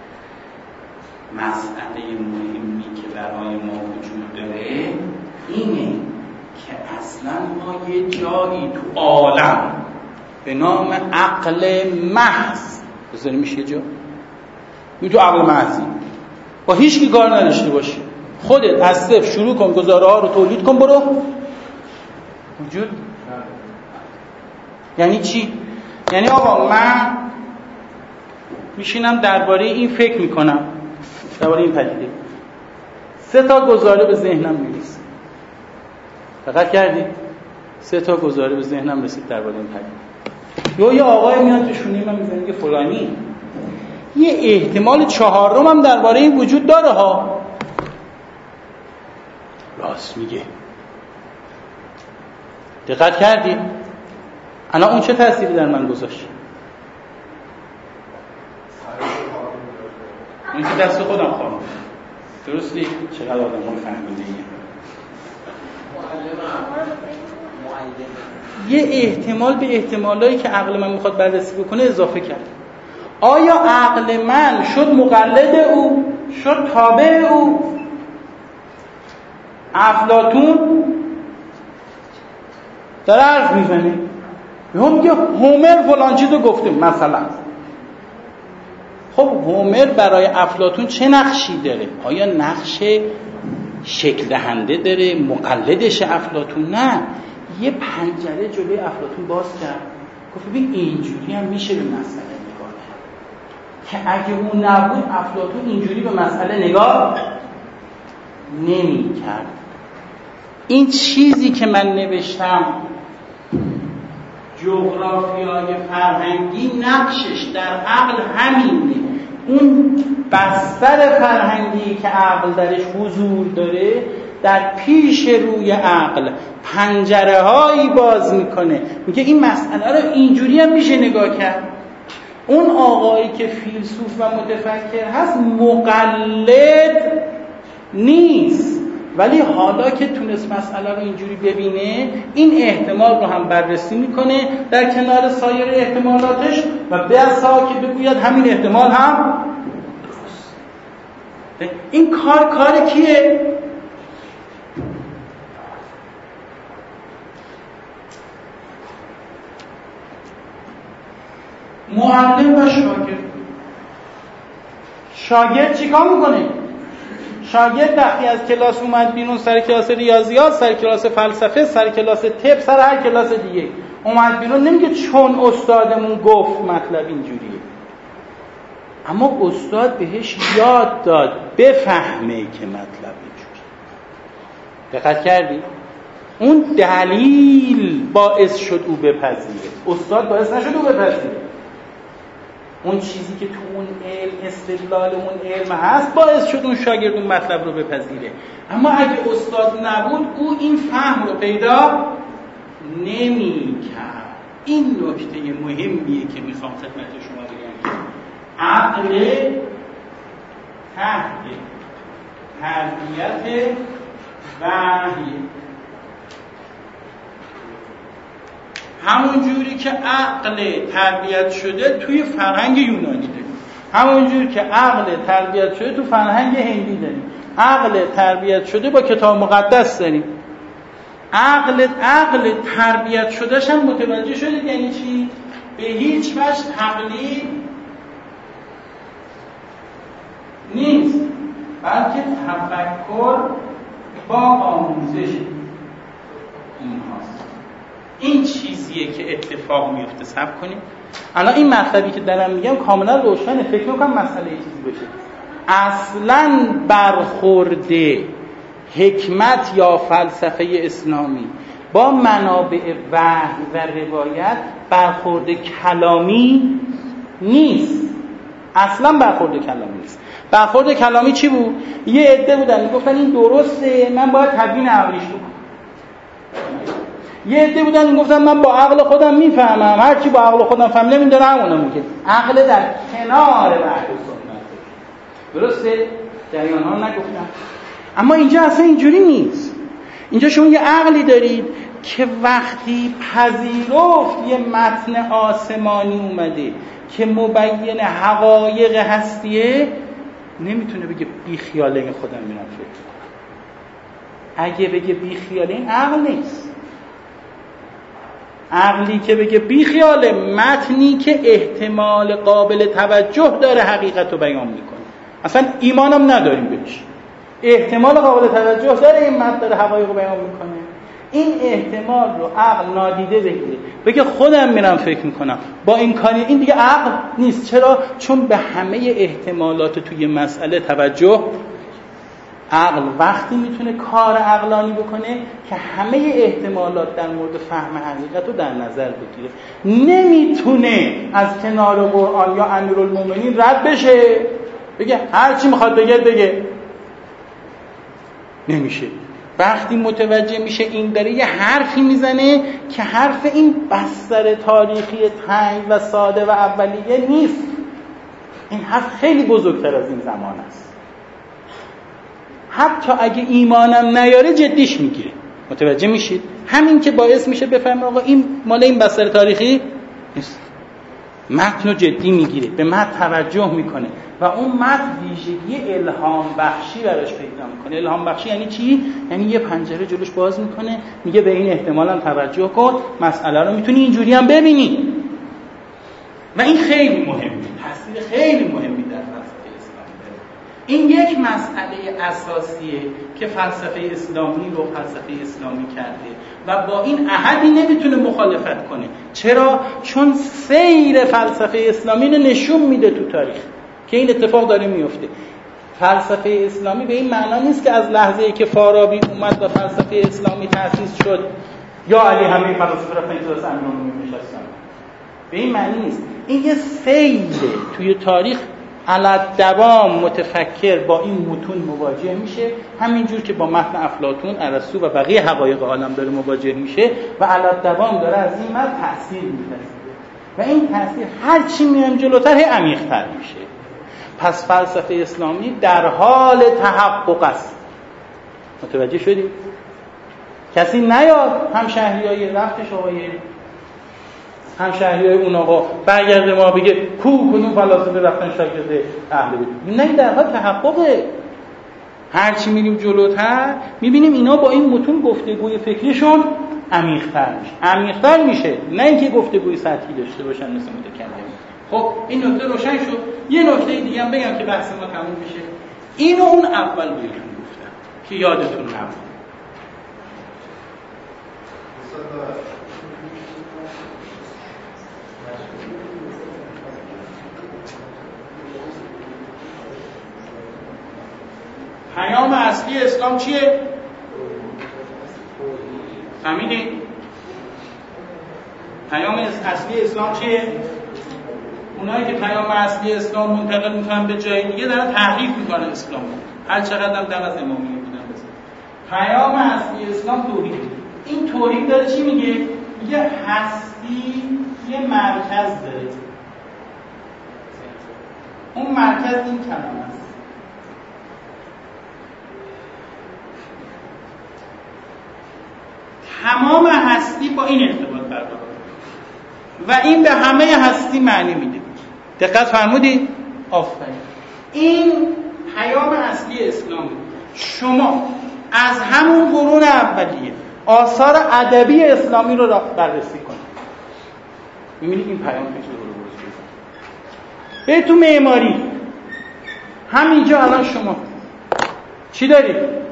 مسئله مهمی که برای ما وجود داره اینه که اصلا ما یه جایی تو عالم به نام عقل محض بذاریم میشه یه جا این تو عقل محضی با هیچ کی کار نداشته باشی، خودت از صفر شروع کن، گزاره ها رو تولید کن، برو وجود یعنی چی؟ یعنی آقا من میشینم درباره این فکر میکنم، درباره این پدیده سه تا گزاره به ذهنم میرسه. دقت کردی؟ سه تا گزاره به ذهنم رسید درباره این پدیده. یا یه آقای میاد تو شونه من میزنه که فلانی، یه احتمال چهارم هم درباره این وجود داره ها. راست میگه. دقت کردی؟ الان اون چه تأثیری در من گذاشت؟ اون که دست خودم خواهم. درستی؟ چقدر آدم ها فهمیده یه احتمال به احتمالایی که عقل من میخواد بررسی بکنه اضافه کرد. آیا عقل من شد مقلد او؟ شد تابع او؟ افلاطون داره عرض میزنه هم میگه هومر فلان چیزو گفته مثلا. خب هومر برای افلاطون چه نقشی داره؟ آیا نقش شکل دهنده داره؟ مقلدش افلاطون؟ نه، یه پنجره جلوی افلاطون باز کرد، گفت ببین اینجوری هم میشه به مسئله نگاه کرد که اگه اون نبود افلاطون اینجوری به مسئله نگاه نمی کرد. این چیزی که من نوشتم جغرافیای فرهنگی نقشش در عقل همینه. اون بستر فرهنگی که عقل درش حضور داره در پیش روی عقل پنجره هایی باز میکنه، میگه این مسئله رو اینجوری هم میشه نگاه کرد. اون آقایی که فیلسوف و متفکر هست مقلد نیست، ولی حالا که تونست مسئله رو اینجوری ببینه این احتمال رو هم بررسی میکنه در کنار سایر احتمالاتش و بسا که بگوید همین احتمال هم درست. این کار کار کیه؟ معلم و شاگرد. شاگرد چیکار میکنه؟ شاگرد وقتی از کلاس اومد بیرون، سر کلاس ریاضیات، سر کلاس فلسفه، سر کلاس طب، سر هر کلاس دیگه اومد بیرون، نمیگه چون استادمون گفت مطلب اینجوریه، اما استاد بهش یاد داد بفهمه که مطلب اینجوریه. دقت کردی؟ اون دلیل باعث شد او بپذیره، استاد باعث نشد او بپذیره. اون چیزی که تو اون علم استدلال اون علم هست باعث شد اون شاگرد اون مطلب رو بپذیره. اما اگه استاد نبود او این فهم رو پیدا نمی کرد. این نکته مهمیه که میخوام خدمت شما بگم که عقل تحت تربیت وحی، همون جوری که عقل تربیت شده توی فرهنگ یونانی داریم، همون جوری که عقل تربیت شده تو فرهنگ هندی داریم، عقل تربیت شده با کتاب مقدس داریم. عقل عقل تربیت شدهش هم متوجه شدید یعنی چی؟ به هیچ وجه تقلید نیست، بلکه تفکر با آموزش این هاست. این چیزیه که اتفاق میفته. صبر کنیم الان این مطلبی که دارم میگم کاملا روشنه، فکر میکنم مسئله ای چیزی بشه. اصلا برخورده حکمت یا فلسفه اسلامی با منابع وحی و روایت برخورد کلامی نیست، اصلا برخورد کلامی نیست. برخورد کلامی چی بود؟ یه عده بودن میگفتن این درسته، من باید تبیین عقلیش بکنم. یه عده بودن میگفتن من با عقل خودم میفهمم، هر کی با عقل خودم فهمیدم این داره همونو میگه. عقل در کنار اهل سنت. درسته؟ جریان ها نگفتم. اما اینجا اصلا اینجوری نیست. اینجا شما یه عقلی دارید که وقتی پذیرفت یه متن آسمانی اومده که مبین حقایق هستیه، نمیتونه بگه بی خیاله این خودم میرم فکر. اگه بگه بی خیاله این عقل نیست. عقلی که بگه بی خیاله متنی که احتمال قابل توجه داره حقیقت رو بیان میکنه. اصلا ایمانم نداریم بهش. احتمال قابل توجه داره این متن داره حقایق رو بیان میکنه. این احتمال رو عقل نادیده بگیره، بگه خودم میرم فکر میکنم با این کاری، این دیگه عقل نیست. چرا؟ چون به همه احتمالات توی مسئله توجه. عقل وقتی میتونه کار عقلانی بکنه که همه احتمالات در مورد فهم حقیقت رو در نظر بگیره. نمیتونه از کنار قرآن یا امیرالمومنین رد بشه، بگه هر چی میخواد بگه بگه. نمیشه. وقتی متوجه میشه این داره یه حرفی میزنه که حرف این بستر تاریخی تنگ و ساده و اولیه نیست، این حرف خیلی بزرگتر از این زمان است. حتی اگه ایمانم نیاره جدیش میگیره. متوجه میشید؟ همین که باعث میشه بفهمه آقا این مال این بستر تاریخی نیست. متن رو جدی میگیره، به متن توجه میکنه و اون متن ویژگی الهام بخشی براش پیدا میکنه. الهام بخشی یعنی چی؟ یعنی یه پنجره جلوش باز میکنه، میگه به این احتمالم توجه کن، مسئله رو میتونی اینجوری هم ببینی. و این خیلی مهمه، تاثیر خیلی مهمی در فلسفه اسلامی داره. این یک مسئله اساسیه که فلسفه اسلامی رو فلسفه اسلامی کرده و با این احدی نمیتونه مخالفت کنه. چرا؟ چون سیر فلسفه اسلامی رو نشون میده تو تاریخ که این اتفاق داره میفته. فلسفه اسلامی به این معنا نیست که از لحظه‌ای که فارابی اومد و فلسفه اسلامی تأسیس شد یا علی همه فلاسفه رفتن تو دست امیرالمومنین نشستن. به این معنی نیست. این یه سیره توی تاریخ، علت دوام متفکر با این متون مواجه میشه، همینجور که با متن افلاطون، ارسطو و بقیه حقایق عالم داره مواجه میشه و علت دوام داره از این متن تأثیر می‌پذیره و این تأثیر هر چی میایم جلوتر عمیق‌تر میشه. پس فلسفه اسلامی در حال تحقق است. متوجه شدید؟ کسی نیاد همشهریای رفتش آقای همشهریای اون آقا برگرده ما بگه کو کنون فلاسفه رفتن شاگرد اهل بیت. نه، در حال تحققه. هرچی میریم جلوتر میبینیم اینا با این متون گفتگوی فکریشون عمیق‌تر میشه عمیق‌تر میشه نه اینکه گفتگوی سطحی داشته باشن مثل متکلم. خب این نکته روشن شد. یه نکته دیگه هم بگم که بحث ما تموم میشه. اینو اون اول بهتون گفتم که یادتون نره. پیام اصلی اسلام چیه؟ فهمیدین؟ پیام اصلی اسلام چیه؟ اونایی که پیام اصلی اسلام منتقل میکنن به جای دیگه دارن تحریف میکنن اسلام. هر چقدر هم دم از امامی بودن بزن. پیام اصلی اسلام توحید. این توحید داره چی میگه؟ میگه هستی یه مرکز داره. اون مرکز این کلام است. تمام هستی با این ارتباط برقرار و این به همه هستی معنی میده. دقت فرمودید؟ آفرین. این پیام اصلی اسلامی. شما از همون قرون اولیه آثار ادبی اسلامی رو بررسی کنید. می‌بینید این پیام چه جوری درست شده. به تو معماری همینجا الان شما چی دارید؟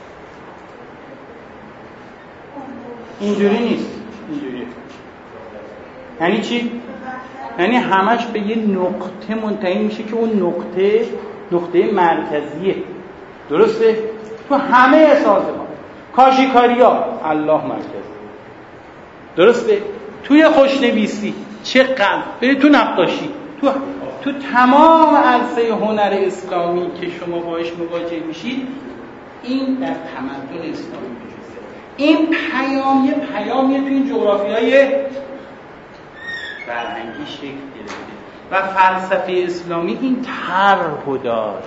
اینجوری نیست. اینجوری. یعنی چی؟ یعنی همش به یه نقطه منتهی میشه که اون نقطه نقطه مرکزیه. درسته؟ تو همه سازمان کاشیکاریا الله مرکزی. درسته؟ توی خوشنویسی چقدر برید تو نقاشی تو تو تمام عرصه هنر اسلامی که شما باهاش مواجه میشید این در تمدن اسلامی میشه. این پیام یه پیامیه تو این جغرافیای فرهنگی شکل گرفته و فلسفه اسلامی این طرحو داره.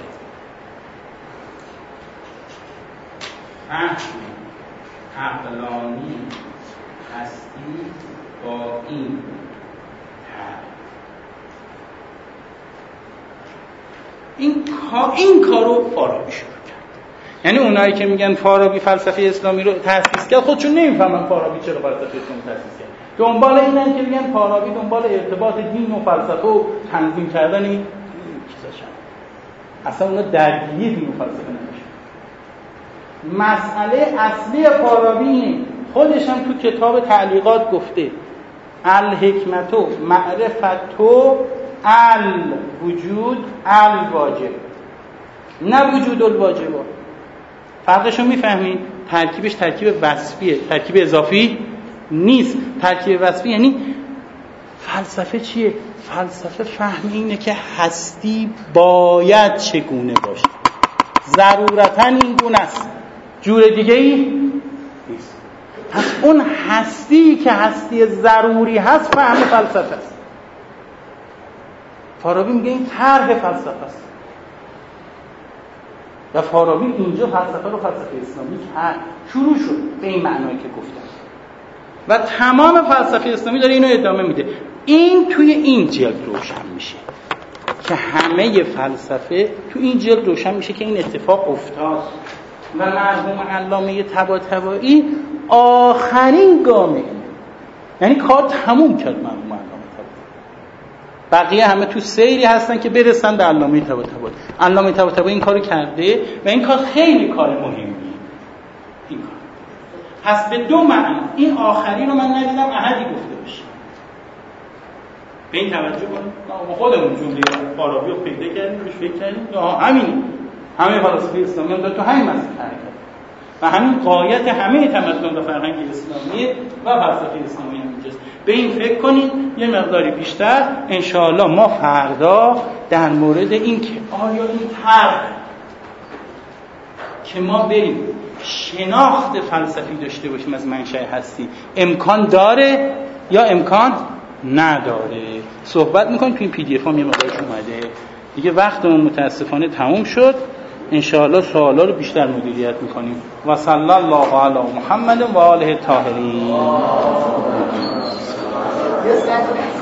فهم عقلانی هستی با این طرح. این کار این کارو فارابی شروع کرد. یعنی اونایی که میگن فارابی فلسفه اسلامی رو تأسیس کرد خودشون نمیفهمن فارابی چرا فلسفه اسلامی تأسیس کرد. دنبال اینن که میگن فارابی دنبال ارتباط دین و فلسفه و تنظیم کردن این چیزاشن. اصلا اونا درگیری دین و فلسفه نمیشه. مسئله اصلی فارابی اینه خودش هم تو کتاب تعلیقات گفته الحکمتو معرفتو الوجود الواجب، نه وجود الواجب. فرقشو میفهمید؟ ترکیبش ترکیب وصفیه، ترکیب اضافی نیست. ترکیب وصفی یعنی فلسفه چیه؟ فلسفه فهم اینه که هستی باید چگونه باشه، ضرورتاً این گونه است، جور دیگه ای نیست. پس اون هستی که هستی ضروری هست فهم فلسفه است. فارابی میگه این طرح فلسفه است و فارابی اینجا فلسفه رو فلسفه اسلامی کرد، شروع شد به این معنایی که گفتم و تمام فلسفه اسلامی داره اینو ادامه میده. این توی این جلد روشن میشه که همه فلسفه تو این جلد روشن میشه که این اتفاق افتاد و مرحوم علامه طباطبایی آخرین گامه، یعنی کار تموم کرد مرحوم علامه طباطبایی. بقیه همه تو سیری هستن که برسن به علامه طباطبایی. علامه طباطبایی این کارو کرده و این کار خیلی کار مهمیه. این کار پس به دو معنی، این آخری رو من ندیدم احدی گفته باشه. به این توجه کنید، ما خودمون جمله فارابی رو پیدا کردیم، روش فکر کردیم که همین همه فلسفه اسلامی هم داره تو همین مسیر حرکت و همین غایت همه تمدن و فرهنگ اسلامی و فلسفه اسلامی هم اینجاست. به این فکر کنید یه مقداری بیشتر انشاءالله ما فردا در مورد این که آیا این طرح که ما بریم شناخت فلسفی داشته باشیم از منشأ هستی امکان داره یا امکان نداره صحبت میکنیم. تو این پی دی اف هم یه مقدارش اومده دیگه. وقتمون متاسفانه تموم شد. انشاءالله سوالا رو بیشتر مدیریت میکنیم. و صلی الله علی محمد و آله الطاهرین.